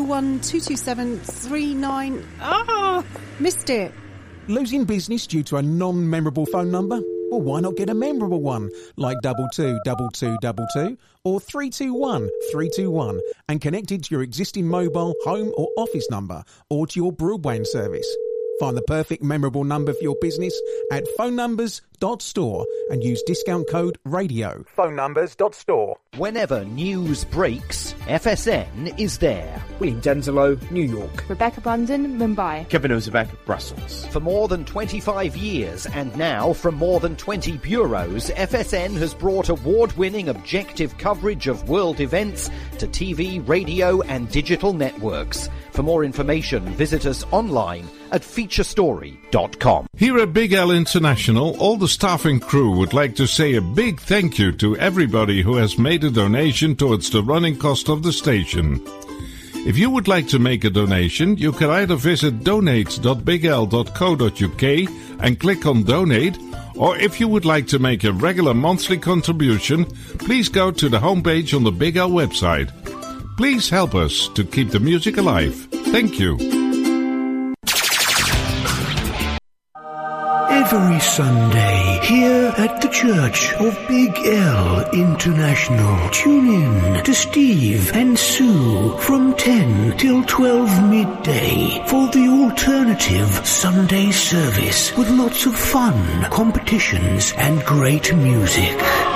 0122739... Ah, missed it. Losing business due to a non-memorable phone number? Well, why not get a memorable one, like 222222 or 321321, and connect it to your existing mobile, home or office number, or to your broadband service. Find the perfect memorable number for your business at phonenumbers.store and use discount code RADIO. Phonenumbers.store. Whenever news breaks, FSN is there. William Denzelo, New York. Rebecca Bundon, Mumbai. Kevin Ozebek, Brussels. For more than 25 years, and now from more than 20 bureaus, FSN has brought award-winning objective coverage of world events to TV, radio and digital networks. For more information, visit us online at featurestory.com. Here at Big L International, all the staff and crew would like to say a big thank you to everybody who has made a donation towards the running cost of the station. If you would like to make a donation, you can either visit donate.bigl.co.uk and click on donate, or if you would like to make a regular monthly contribution, please go to the homepage on the Big L website. Please help us to keep the music alive. Thank you. every Sunday here at the Church of Big L International. Tune in to Steve and Sue from 10 till 12 midday for the alternative Sunday service with lots of fun, competitions and great music.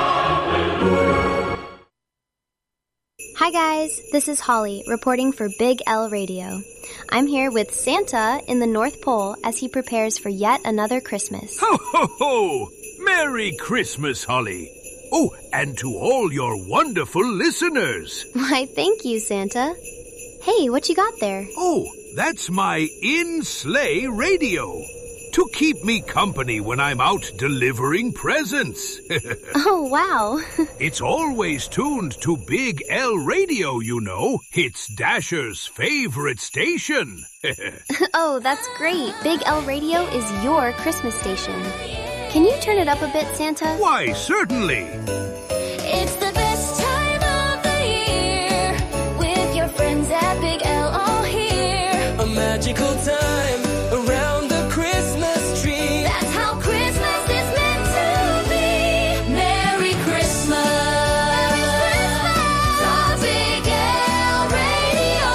Hi guys, this is Holly reporting for Big L Radio. I'm here with Santa in the North Pole as he prepares for yet another Christmas. Ho, ho, ho! Merry Christmas, Holly. Oh, and to all your wonderful listeners. Why, thank you, Santa. Hey, what you got there? Oh, that's my in-sleigh radio. To keep me company when I'm out delivering presents. Oh, wow. It's always tuned to Big L Radio, you know. It's Dasher's favorite station. Oh, that's great. Big L Radio is your Christmas station. Can you turn it up a bit, Santa? Why, certainly. It's the best time of the year with your friends at Big L all here. A magical time around the Christmas tree. That's how Christmas is meant to be. Merry Christmas. Merry Christmas. On Big L Radio.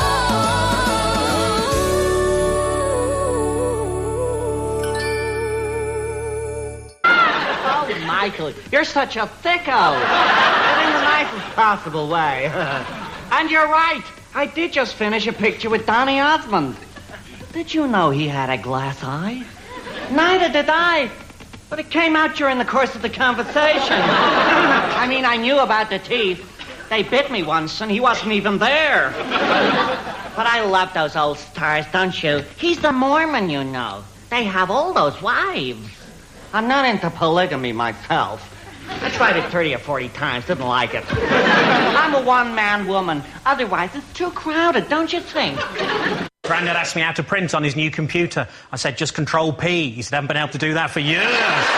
Oh, Michael, you're such a thicko. But in the nicest possible way. And you're right. I did just finish a picture with Donny Osmond. Did you know he had a glass eye? Neither did I. But it came out during the course of the conversation. I mean, I knew about the teeth. They bit me once, and he wasn't even there. But I love those old stars, don't you? He's the Mormon, you know. They have all those wives. I'm not into polygamy myself. I tried it 30 or 40 times, didn't like it. I'm a one-man woman. Otherwise, it's too crowded, don't you think? Grandad asked me how to print on his new computer. I said, just Control P. He said, I haven't been able to do that for years.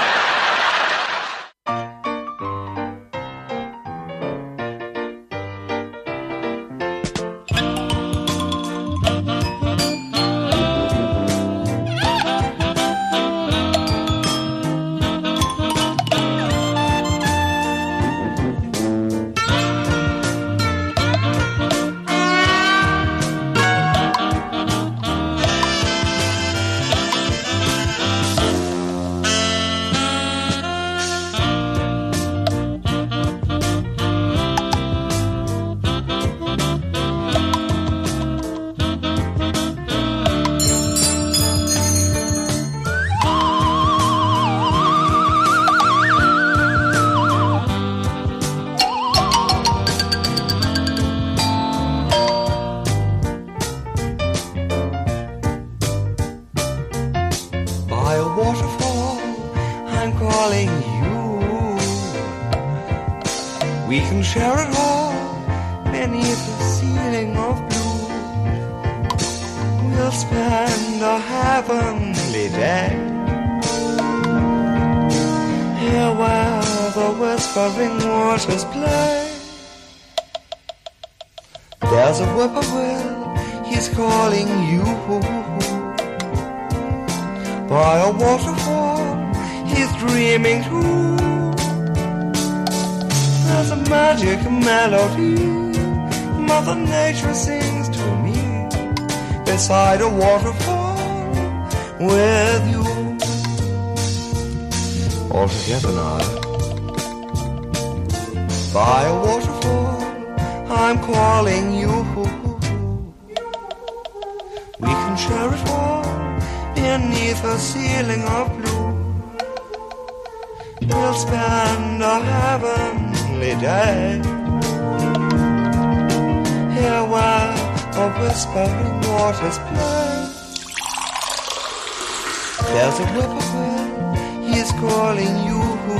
There's a whippoorwill, he's calling you. By a waterfall, he's dreaming too. There's a magic melody Mother Nature sings to me beside a waterfall with you. All together now. By a waterfall, I'm calling you. We can share it all beneath a ceiling of blue. We'll spend a heavenly day here where the whispering waters play. There's a whippoorwill, he's calling you.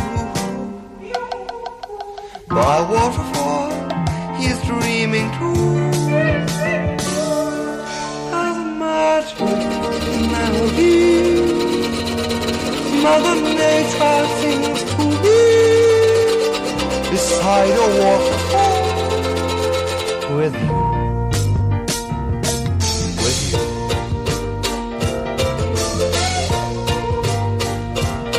By a waterfall, he's dreaming too. Of a magic melody Mother Nature sings to me beside a waterfall with you. With you.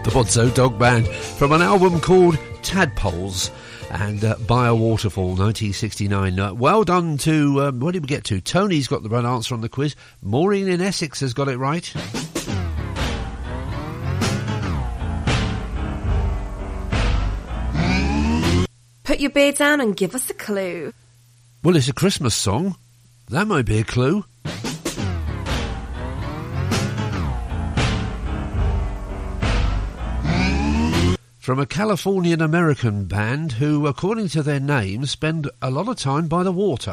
the Bonzo Dog Band, from an album called Tadpoles, and By a Waterfall, 1969. Well done to, what did we get to? Tony's got the right answer on the quiz. Maureen in Essex has got it right. Put your beer down and give us a clue. Well, it's a Christmas song. That might be a clue. From a Californian-American band who, according to their name, spend a lot of time by the water.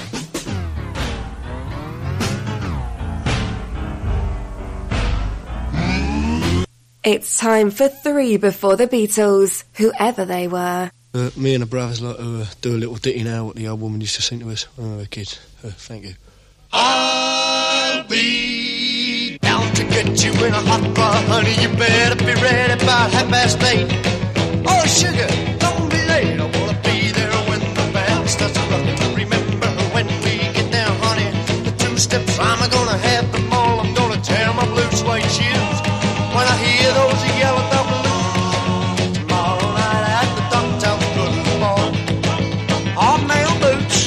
It's time for 3 before the Beatles, whoever they were. Me and the brothers like to do a little ditty now, what the old woman used to sing to us when we were kids. Thank you. I'll be down to get you in a hot bar, honey. You better be ready about 8:30. Oh, sugar, don't be late. I wanna be there when the band starts to rock. Remember when we get down, honey, the 2 steps, I'm gonna have them all. I'm gonna tear my blue suede shoes when I hear those yellow double blues. Tomorrow night at the Ducktown Brothers Bar, hard nail boots.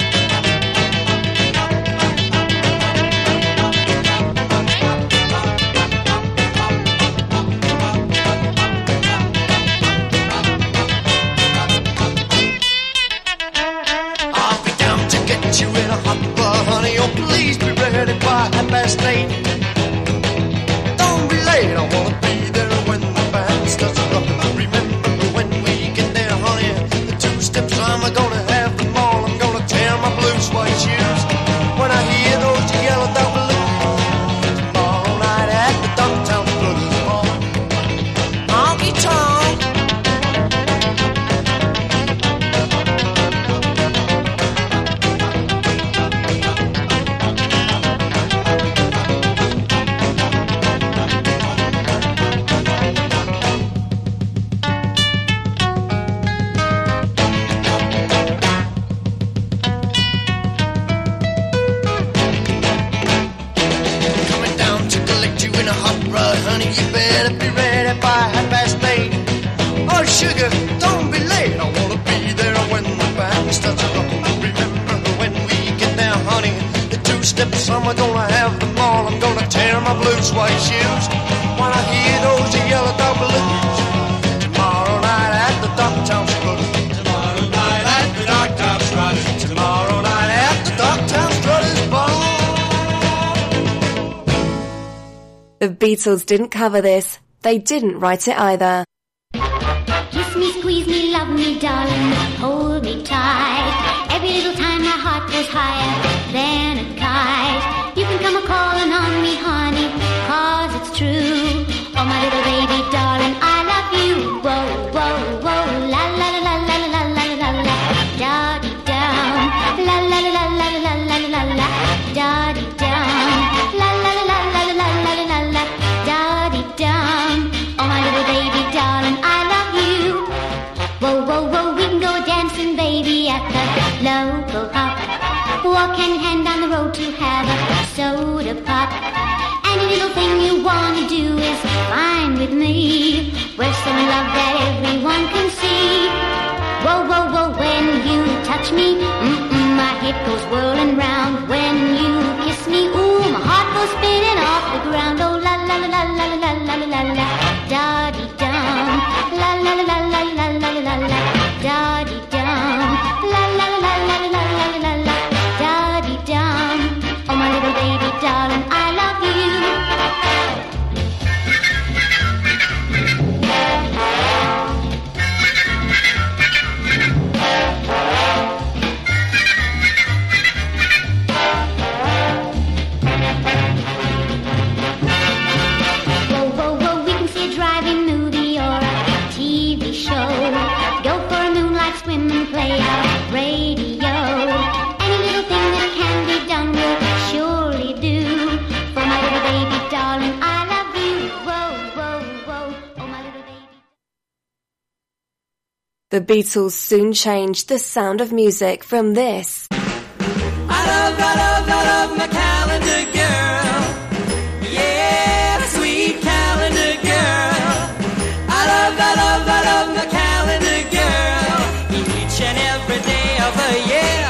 You in a hot bar, honey, oh please be ready by 8:30. Don't be late, I wanna be there when the band starts rocking. Remember when we get there, honey, the 2 steps, I'm gonna have them all. I'm gonna tear my blue suede shoes when I hear those yellow double blues. Tomorrow night at the Ducktown Brothers Bar, honky tonk. Honey, you better be ready by 8:30. Oh, sugar, don't be late. I wanna be there when the band starts to rock. Remember when we get there, honey, the 2 steps, I'm gonna have them all. I'm gonna tear my blue suede shoes when I hear those yellow double blues. Tomorrow night at the Ducktown Strutters. Tomorrow night at the Ducktown Strutters. Tomorrow night at the Ducktown Strutters Bar. The Beatles didn't cover this. They didn't write it either. Kiss me, squeeze me, love me, darling, hold me tight. Every little time my heart goes higher than a kite. You can come a-calling on me, honey, 'cause it's true. Oh, my little baby, darling, I love you. Whoa, whoa, whoa, la la la la la la la la la, da-dee-down, la la la la la la la la la, da-dee-down, la la la la la la la la la, da-dee-down. Oh, my little baby, darling, I love you. Whoa, whoa, whoa, we can go dancing, baby, at the local hop. Walk hand in hand down the road to have a soda pop. Any little thing you want to do is fine with me. We're some love that everyone can see. Whoa, whoa, whoa, when you touch me, my head goes whirling round. When you kiss me, ooh, my heart goes spinning off the ground. Oh, la la la la la la la la la la, da-dee-down, la la la la la la la la la, da-dee-down, la la la la la la la la la, da-dee-down. Oh, my little baby, darling, I love you. The Beatles soon changed the sound of music from this. I love my calendar girl. Yeah, the sweet calendar girl. of the year.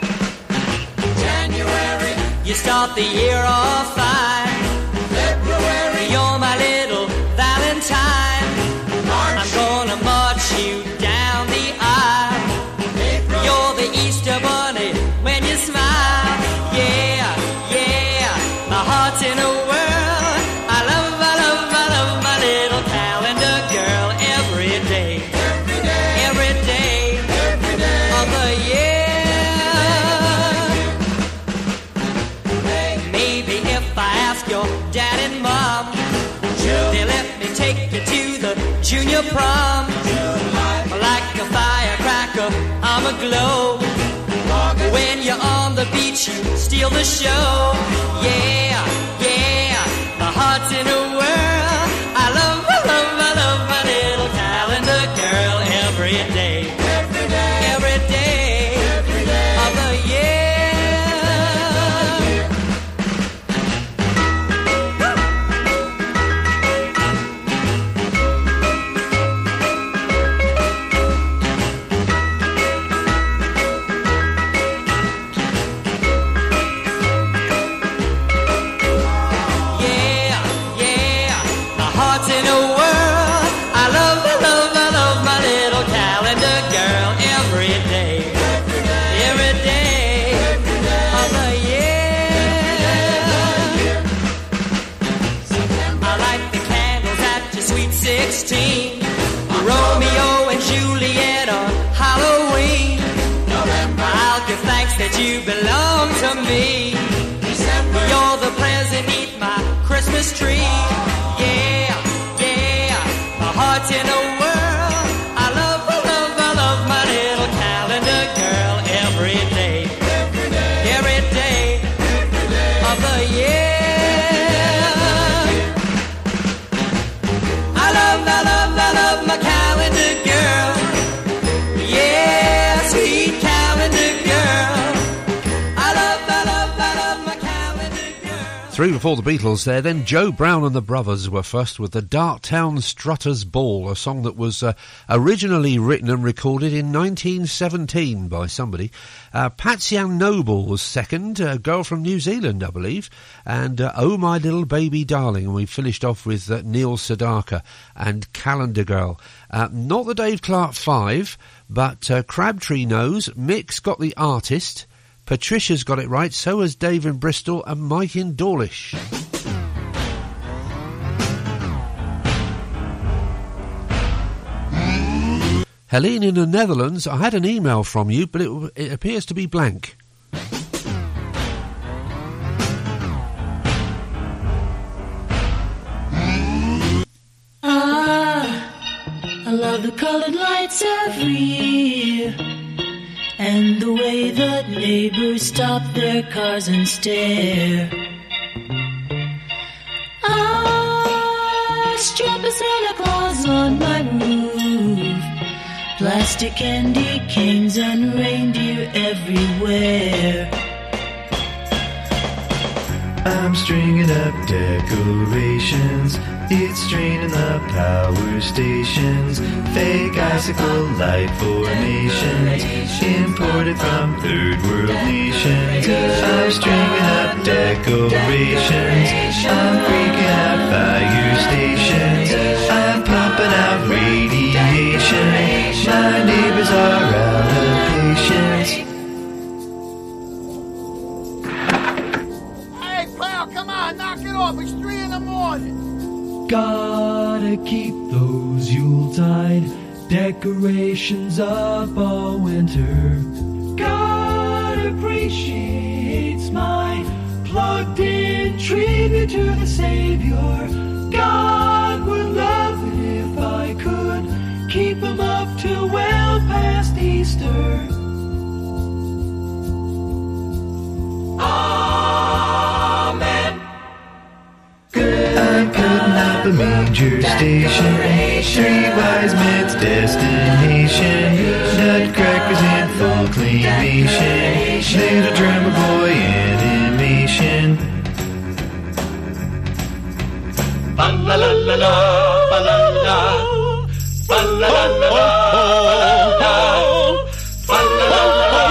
January, you start the year off fine. February, you're my little Valentine. March, I'm gonna march you down the aisle. April, you're the Easter bunny when you smile. Yeah, yeah, my heart's in a whirl. I love my little calendar girl every day. Every day of the year. Maybe if I ask your dad and mom, they'll let me take you to the junior prom. Like a firecracker, I'm aglow. When you're on the beach, you steal the show. Yeah, yeah, my heart's in a whirl. I love my little calendar girl every day. Every day of the year. Romeo and Juliet on Halloween. I'll give thanks that you belong to me. You're the present beneath my Christmas tree. Yeah, yeah, my heart's in a whirl. I love my little calendar girl every day. Every day of the year. I love my calendar girl. Yeah, sweet calendar girl. I love my calendar girl. Three before the Beatles there, then Joe Brown and the Brothers were first with the Darktown Strutters Ball, a song that was originally written and recorded in 1917 by somebody. Patsy Ann Noble was second, a girl from New Zealand, I believe, and Oh My Little Baby Darling, and we finished off with Neil Sedaka and Calendar Girl. Not the Dave Clark 5, but Crabtree knows, Mick's got the artist, Patricia's got it right, so has Dave in Bristol and Mike in Dawlish. Helene in the Netherlands, I had an email from you, but it appears to be blank. I love the colored lights every year, and the way that neighbors stop their cars and stare. I strap a Santa Claus on my roof, plastic candy canes and reindeer everywhere. I'm stringing up decorations, it's straining the power stations, fake icicle light formations, imported from third world nations. I'm stringing up decorations, I'm freaking out fire stations, I'm pumping out radiation, my neighbors are out of patience. Knock it off, it's 3 in the morning. Gotta keep those Yuletide decorations up all winter. God appreciates my plugged-in tribute to the Savior. God would love it if I could keep them up till well past Easter. Amen. I'm putting up a major station, 3 wise men's destination, nutcrackers in full claymation, little drummer boy animation. Ba-la-la-la-la, ba-la-la, ba-la-la-la-la, ba-la-la-la-la.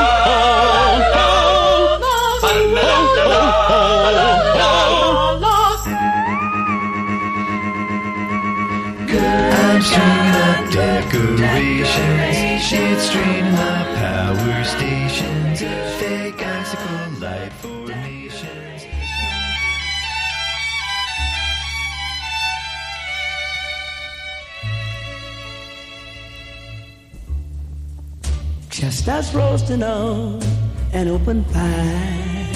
decorations. Midstream the power stations. Fake icicle light formations. Chestnuts roasting on an open fire.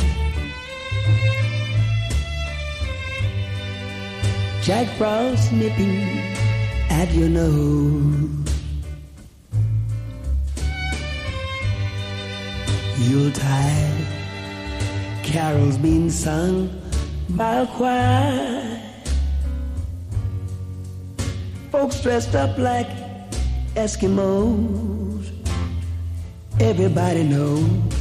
Jack Frost nipping at your nose. Yuletide carols being sung by a choir. Folks dressed up like Eskimos. Everybody knows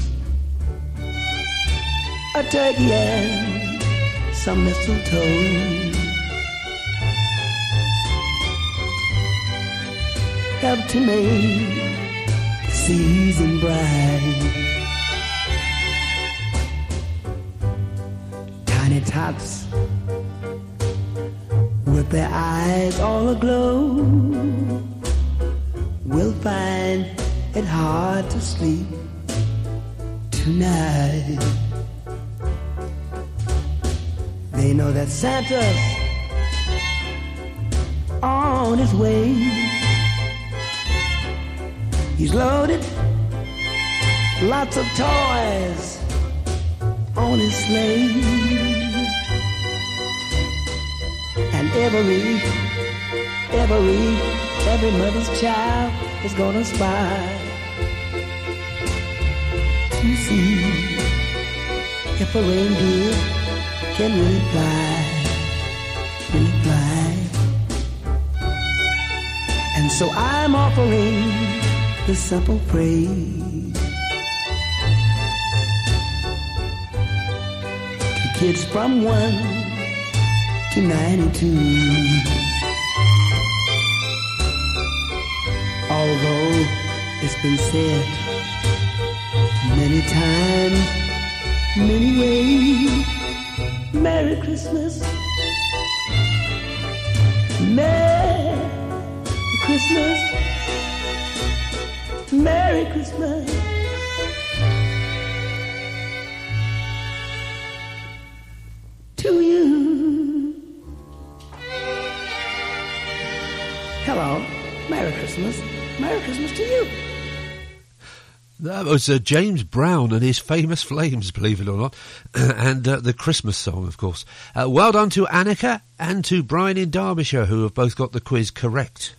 a turkey and some mistletoe help to make the season bright. Tiny tots with their eyes all aglow will find it hard to sleep tonight. They know that Santa's on his way. He's loaded lots of toys on his sleigh. And every mother's child is gonna spy to see if a reindeer can really fly. And so I'm offering the simple praise to kids from 1 to 92. Although it's been said many times, many ways, Merry Christmas, Merry Christmas, Merry Christmas to you. Hello, Merry Christmas. Merry Christmas to you. That was James Brown and his famous Flames, believe it or not, and the Christmas song, of course. Well done to Annika and to Brian in Derbyshire, who have both got the quiz correct.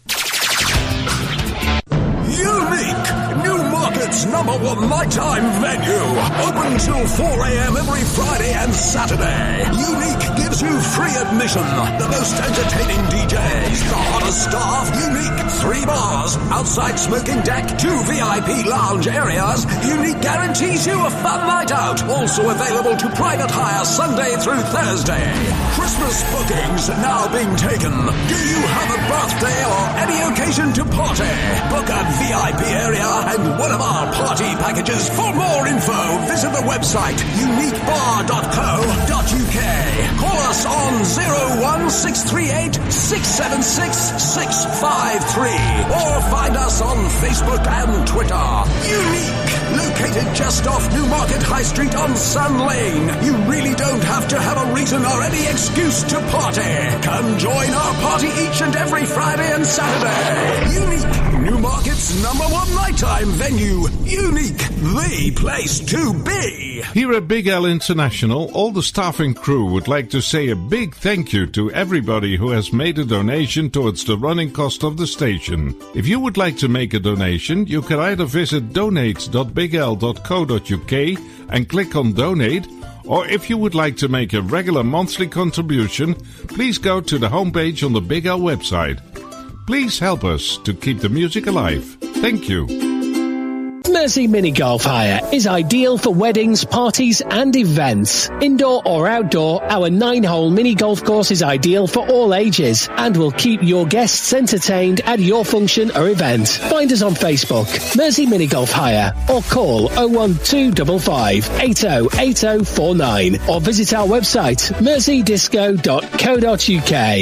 Unique! Newmarket's #1 nighttime venue. Open till 4 a.m. every Friday and Saturday. Unique gives you free admission. The most entertaining DJs, the hottest staff. Unique 3 bars, outside smoking deck, 2 VIP lounge areas. Unique guarantees you a fun night out. Also available to private hire Sunday through Thursday. Christmas bookings now being taken. Do you have a birthday or any occasion to party? Book a VIP area and one of our party packages. For more info, visit the website uniquebar.co.uk. Call us on 01638 676 653 or find us on Facebook and Twitter. Unique, located just off Newmarket High Street on Sun Lane. You really don't have to have a reason or any excuse to party. Come join our party each and every Friday and Saturday. Unique, Newmarket's #1 nighttime venue. Unique, the place to be. Here at Big L International, all the staff and crew would like to say a big thank you to everybody who has made a donation towards the running cost of the station. If you would like to make a donation, you can either visit donate.bigl.co.uk and click on donate, or if you would like to make a regular monthly contribution, please go to the homepage on the Big L website. Please help us to keep the music alive. Thank you. Mersey Mini Golf Hire is ideal for weddings, parties and events. Indoor or outdoor, our 9-hole mini golf course is ideal for all ages and will keep your guests entertained at your function or event. Find us on Facebook, Mersey Mini Golf Hire, or call 01255 808049 or visit our website merseydisco.co.uk.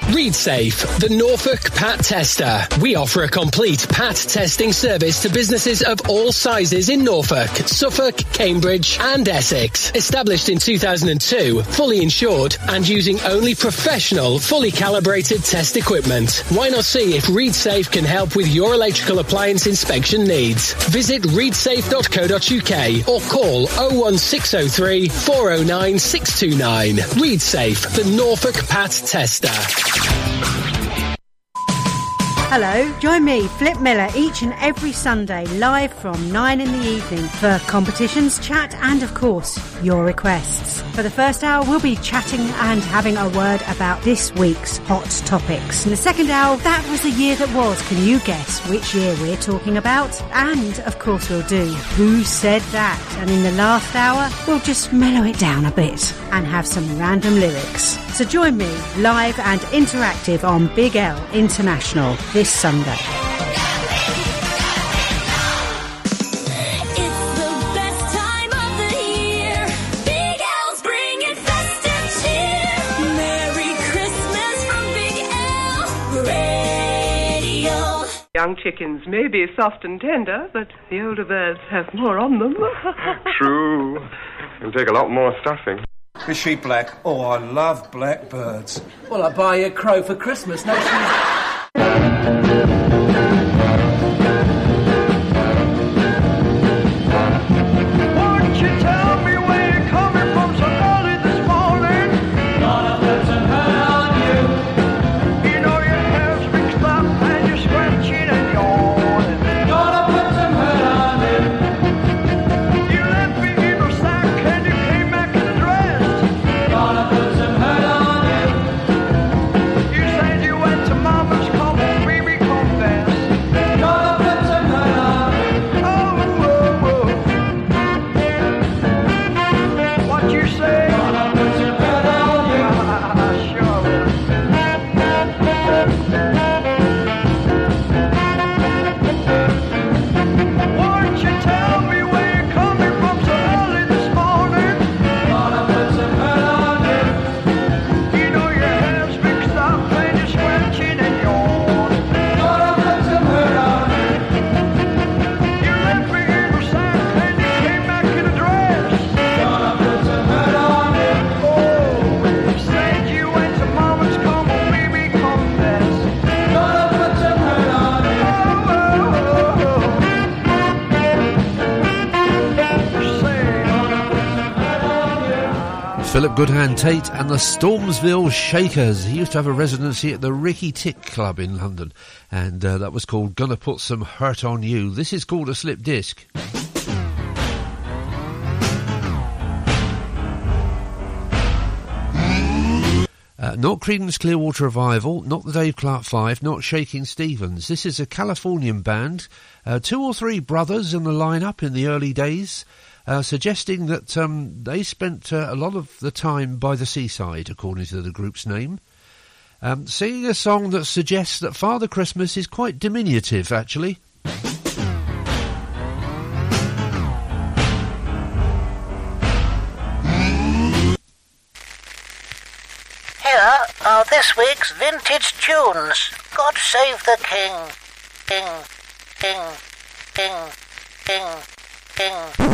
ReadSafe, the Norfolk Pat Tester. We offer a complete Pat testing service to businesses of all sizes in Norfolk, Suffolk, Cambridge and Essex. Established in 2002, fully insured and using only professional, fully calibrated test equipment. Why not see if ReadSafe can help with your electrical appliance inspection needs? Visit readsafe.co.uk or call 01603 409 629. ReadSafe, the Norfolk Pat Tester. Hello, join me, Flip Miller, each and every Sunday, live from 9 in the evening for competitions, chat and, of course, your requests. For the first hour, we'll be chatting and having a word about this week's hot topics. In the second hour, that was the year that was. Can you guess which year we're talking about? And, of course, we'll do Who Said That? And in the last hour, we'll just mellow it down a bit and have some random lyrics. So join me, live and interactive on Big L International this Sunday. Young chickens may be soft and tender, but the older birds have more on them. True. Can take a lot more stuffing. Is she black? Oh, I love black birds. Well, I buy you a crow for Christmas next week. Won't you tell me where you're coming from so early this morning? Gonna put some hurt on you. You know your hair's mixed up and you're scratching and yawning. Gonna put some hurt on you. You left me in a sack and you came back in a dress. Gonna put some hurt on you. You said you went to mama's, come on, baby, confess. Gonna put some hurt on you. What you say? Gonna put some hurt on you. Sure. Won't you tell me where you're coming from so early this morning? Gonna put some hurt on you. You know your hair's mixed up and you're scratching and yawning. Gonna put some hurt on you. You left me in a sack and you came back in a dress. Gonna put some hurt on you. Oh, you said you went to mama's, come on, baby, confess. Gonna put some hurt on you. Philip Goodhand Tate and the Stormsville Shakers. He used to have a residency at the Ricky Tick Club in London, and that was called Gonna Put Some Hurt on You. This is called a slip disc. Not Creedence Clearwater Revival, not the Dave Clark Five, not Shaking Stevens. This is a Californian band, 2 or 3 brothers in the lineup in the early days, suggesting that they spent a lot of the time by the seaside, according to the group's name, singing a song that suggests that Father Christmas is quite diminutive, actually. Here are this week's vintage tunes. God save the King. King, King, King, King, King.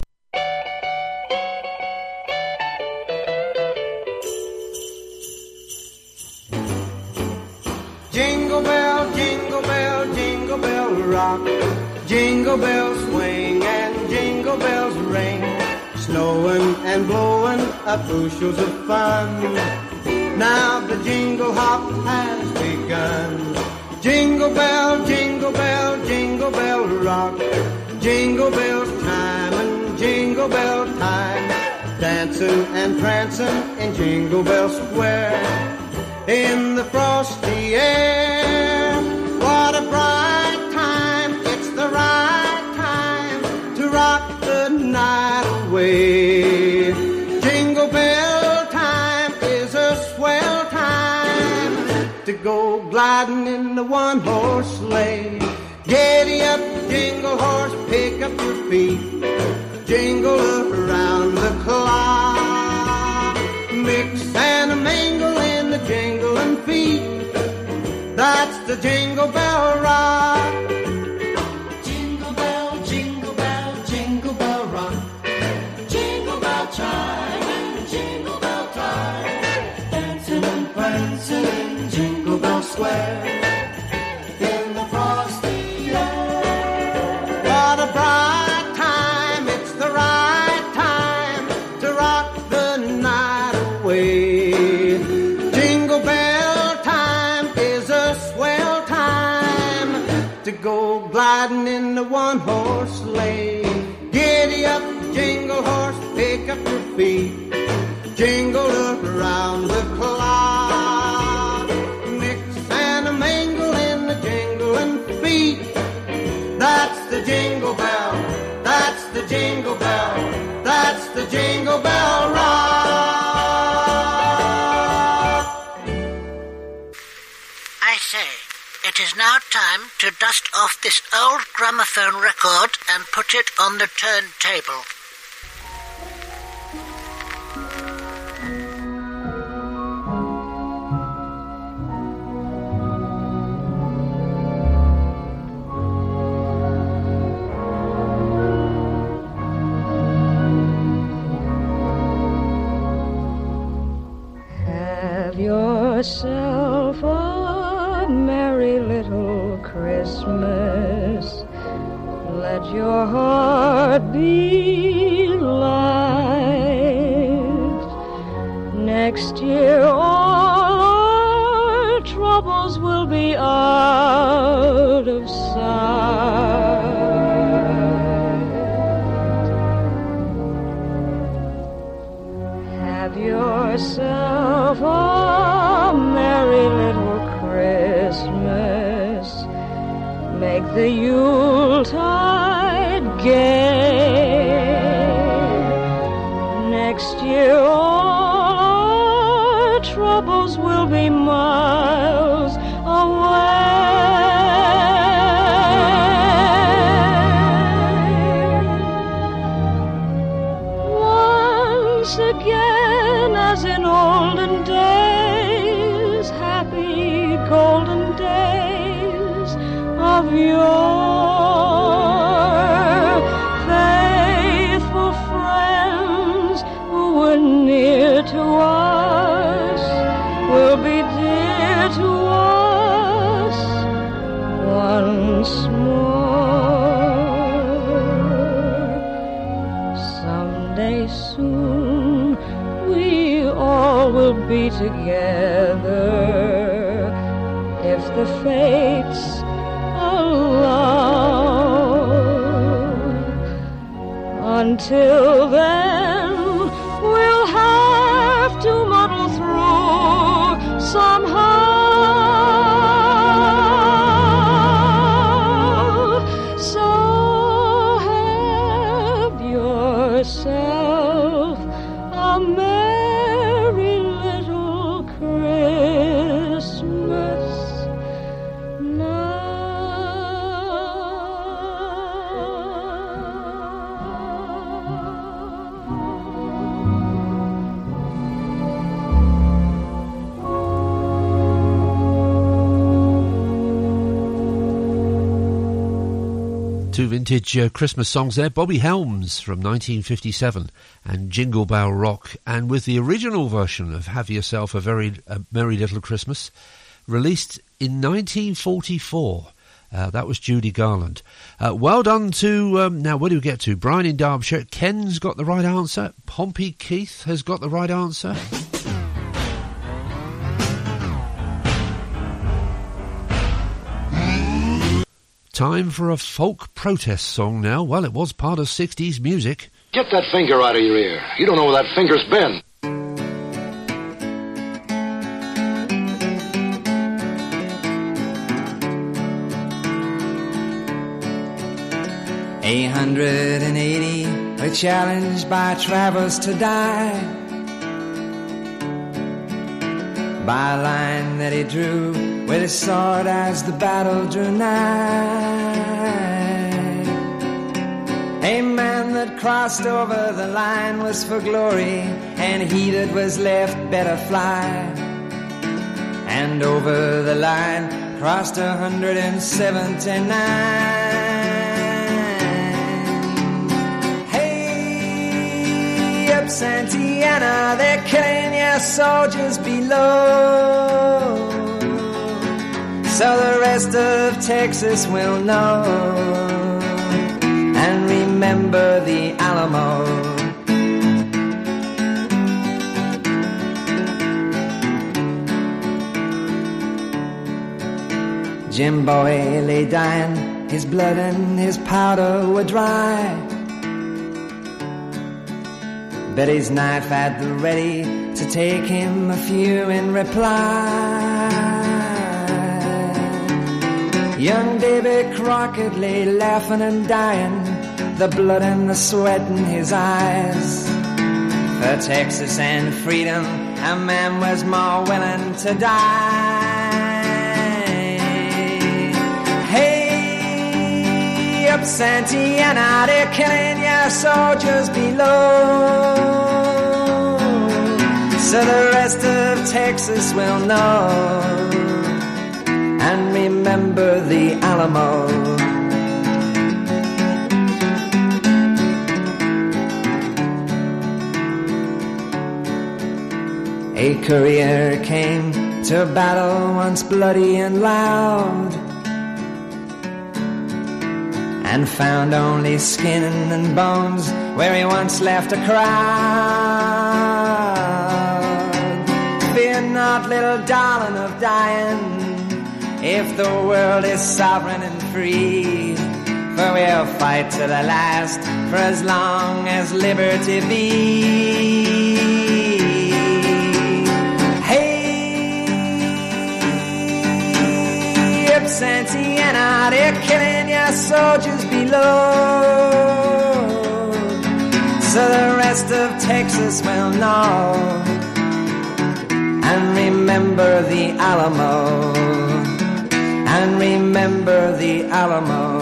Jingle bell, jingle bell, jingle bell rock. Jingle bells swing and jingle bells ring. Snowing and blowing up bushels of fun. Now the jingle hop has begun. Jingle bell, jingle bell, jingle bell rock. Jingle bells time and jingle bell time. Dancing and prancing in Jingle Bell Square. In the frosty air, what a bright time. It's the right time to rock the night away. Jingle bell time is a swell time to go gliding in the one-horse sleigh. Giddy up, jingle horse, pick up your feet. Jingle around the clock. Mix and a mingle in the jingling feet. the Jingle Bell Rock. Jingle bell, jingle bell, jingle bell rock. Jingle bell chime and jingle bell time. Dancing and prancing in Jingle Bell Square. In the frosty air. What a bright time, it's the right time to rock the night away. Jingle bell time is a swell time to go gliding in the one-horse sleigh. Giddy up, jingle horse, pick up your feet. Jingle around the clock. Mix and a mingle in the jingling feet. That's the jingle bell. That's the jingle bell. That's the Jingle Bell Rock. I say, it is now time to dust off this old gramophone record and put it on the turntable. Have yourself a merry little Christmas. Let your heart be light. Next year all our troubles will be out of sight. Have yourself a merry little Christmas. Make the Yuletide gay. Next year all our troubles will be miles away. Once again, as in olden days, happy golden days of yore, faithful friends who were near to us will be dear to us once more. Someday soon we all will be together if the fates allow. Until then, we'll have to muddle through somehow. So have yourself a merry little Christmas. Two vintage Christmas songs there. Bobby Helms from 1957 and Jingle Bell Rock, and with the original version of Have Yourself a Merry Little Christmas, released in 1944. That was Judy Garland. Well done to, now where do we get to? Brian in Derbyshire. Ken's got the right answer. Pompey Keith has got the right answer. Time for a folk protest song now. Well, it was part of 60s music. Get that finger out of your ear. You don't know where that finger's been. "880 are challenged by Travers to die by a line that he drew with his sword as the battle drew nigh. A man that crossed over the line was for glory, and he that was left better fly. And over the line crossed 179. Hey, up Santa Ana, they're killing your soldiers below, so the rest of Texas will know and remember the Alamo. Jimbo lay dying, his blood and his powder were dry. Betty's knife at the ready to take him a few in reply. Young Davy Crockett lay laughing and dying, the blood and the sweat in his eyes. For Texas and freedom, a man was more willing to die. Hey, up Santa Ana, they're killing your soldiers below, so the rest of Texas will know and remember the Alamo. A courier came to battle once bloody and loud, and found only skin and bones where he once left a crowd. Fear not, little darling of dying, if the world is sovereign and free, for we'll fight to the last for as long as liberty be. Hey, up Santa Ana, they're killing your soldiers below, so the rest of Texas will know and remember the Alamo. And remember the Alamo.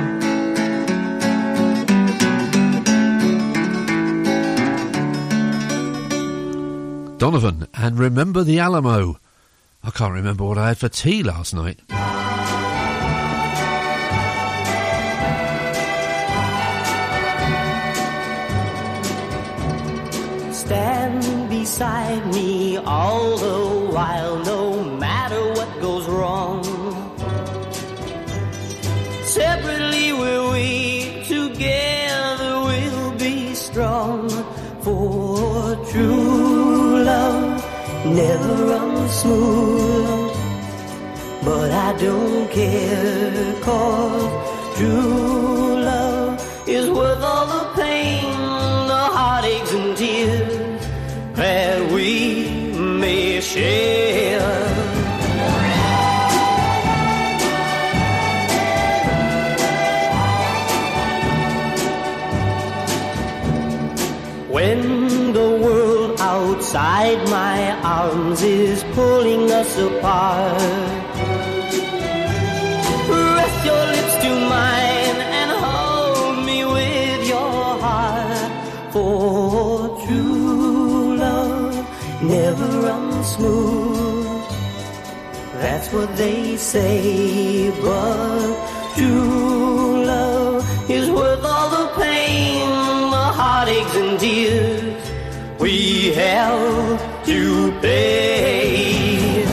Donovan, and remember the Alamo. I can't remember what I had for tea last night. Stand beside me all the while, no matter what goes wrong. Separately we're weak, together we'll be strong. For true love never runs smooth, but I don't care, 'cause true love is worth all the pain, the heartaches and tears that we may share. When the world outside my arms is pulling us apart, press your lips to mine and hold me with your heart. For true love never runs smooth, that's what they say, but true love is worth all the pain, heartaches and tears we have to pay.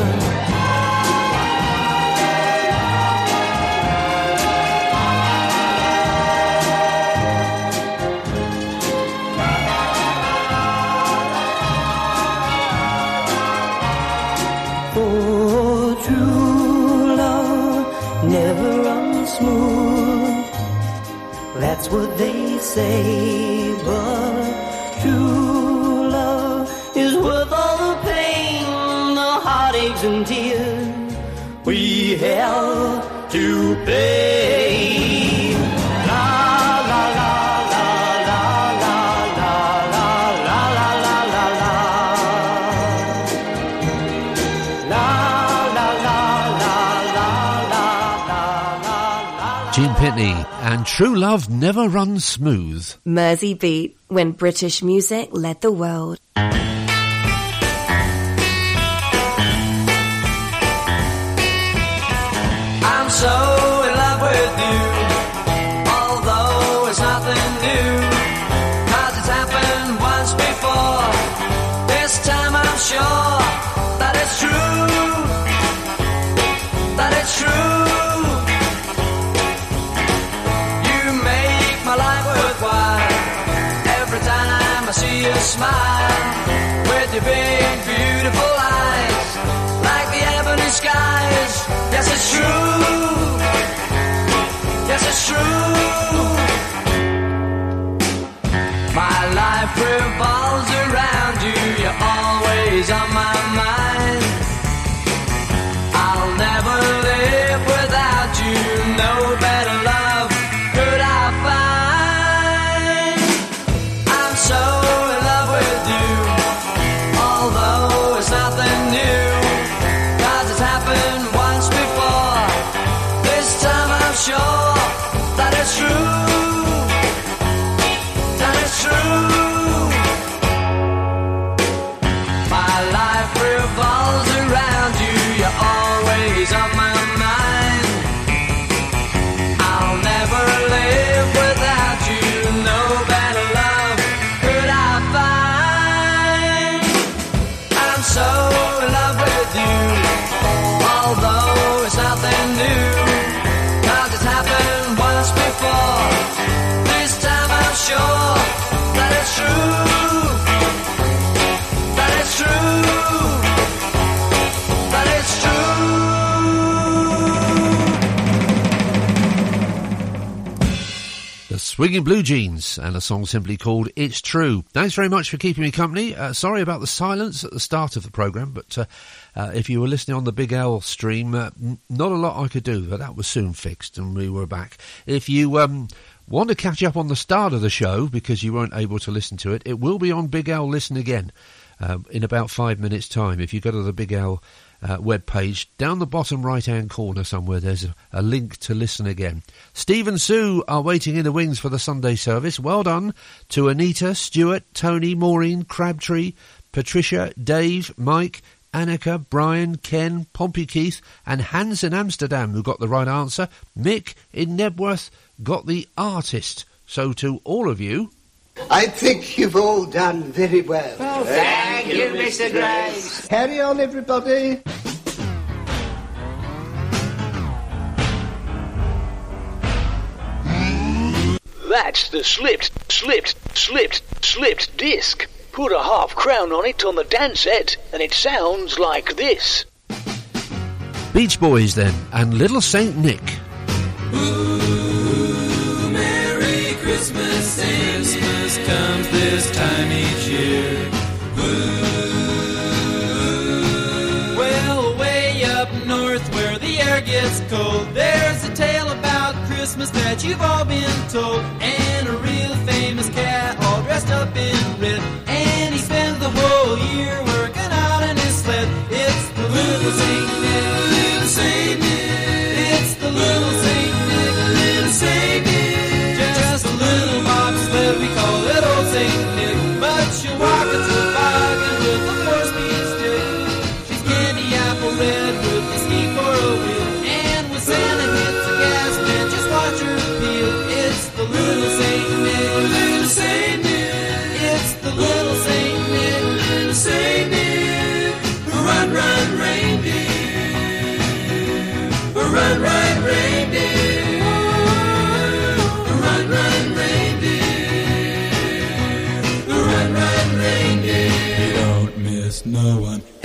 For true love never runs smooth, that's what they say, but true love is worth all the pain, the heartaches and tears we have to pay. La la la la la la la la la la la la la la la la la. Gene Pitney and True Love Never Runs Smooth. Mersey Beat, when British music led the world. sure that it's true, that it's true. You make my life worthwhile every time I see you smile with your big, beautiful eyes like the ebony skies. Yes, it's true. Yes, it's true. My life revolves around you. You're always on my mind. I'll never live without you. No better love could I find. I'm so in love with you, although it's nothing new, 'cause it's happened once before. This time I'm sure that it's true, that it's true. My life revolves around you. You're always on my mind. I'll never live without you. No better love could I find. I'm so in love with you, although it's nothing new, 'cause it's happened once before. This time I'm sure that it's true, that it's true, that it's true. The Swinging Blue Jeans and a song simply called It's True. Thanks very much for keeping me company. Sorry about the silence at the start of the programme, but if you were listening on the Big L stream, not a lot I could do, but that was soon fixed and we were back. If you want to catch up on the start of the show because you weren't able to listen to it, it will be on Big L Listen Again in about 5 minutes' time. If you go to the Big L web page, down the bottom right-hand corner somewhere, there's a link to Listen Again. Steve and Sue are waiting in the wings for the Sunday service. Well done to Anita, Stuart, Tony, Maureen, Crabtree, Patricia, Dave, Mike, Annika, Brian, Ken, Pompey Keith and Hans in Amsterdam who got the right answer. Mick in Nebworth got the artist. So to all of you, I think you've all done very well. Oh, thank you, Mr. Grace. Carry on, everybody. That's the slipped disc. Put a half crown on it on the dance set, and it sounds like this. Beach Boys then, and Little Saint Nick. Ooh, Merry Christmas, Christmas comes this time each year. Ooh. Well, way up north where the air gets cold, there's a tale about Christmas that you've all been told. And a real famous cat all dressed up in red, and he spends the whole year working out in his sled. It's the little Saint Nick, little Saint Nick. It's the little Saint Nick, little Saint Nick. Just a little bobsled, we call it old Saint Nick. But she'll walk a toboggan with a 4-speed stick. She's candy apple red with a ski for a wheel, and when Santa hits the gas man, just watch her peel. It's the little Saint Nick, little Saint Nick. It's the little Saint Nick, little Saint Nick. Run, run, reindeer. Run, run, reindeer. Run, run, reindeer. Run, run, reindeer. You don't miss no one.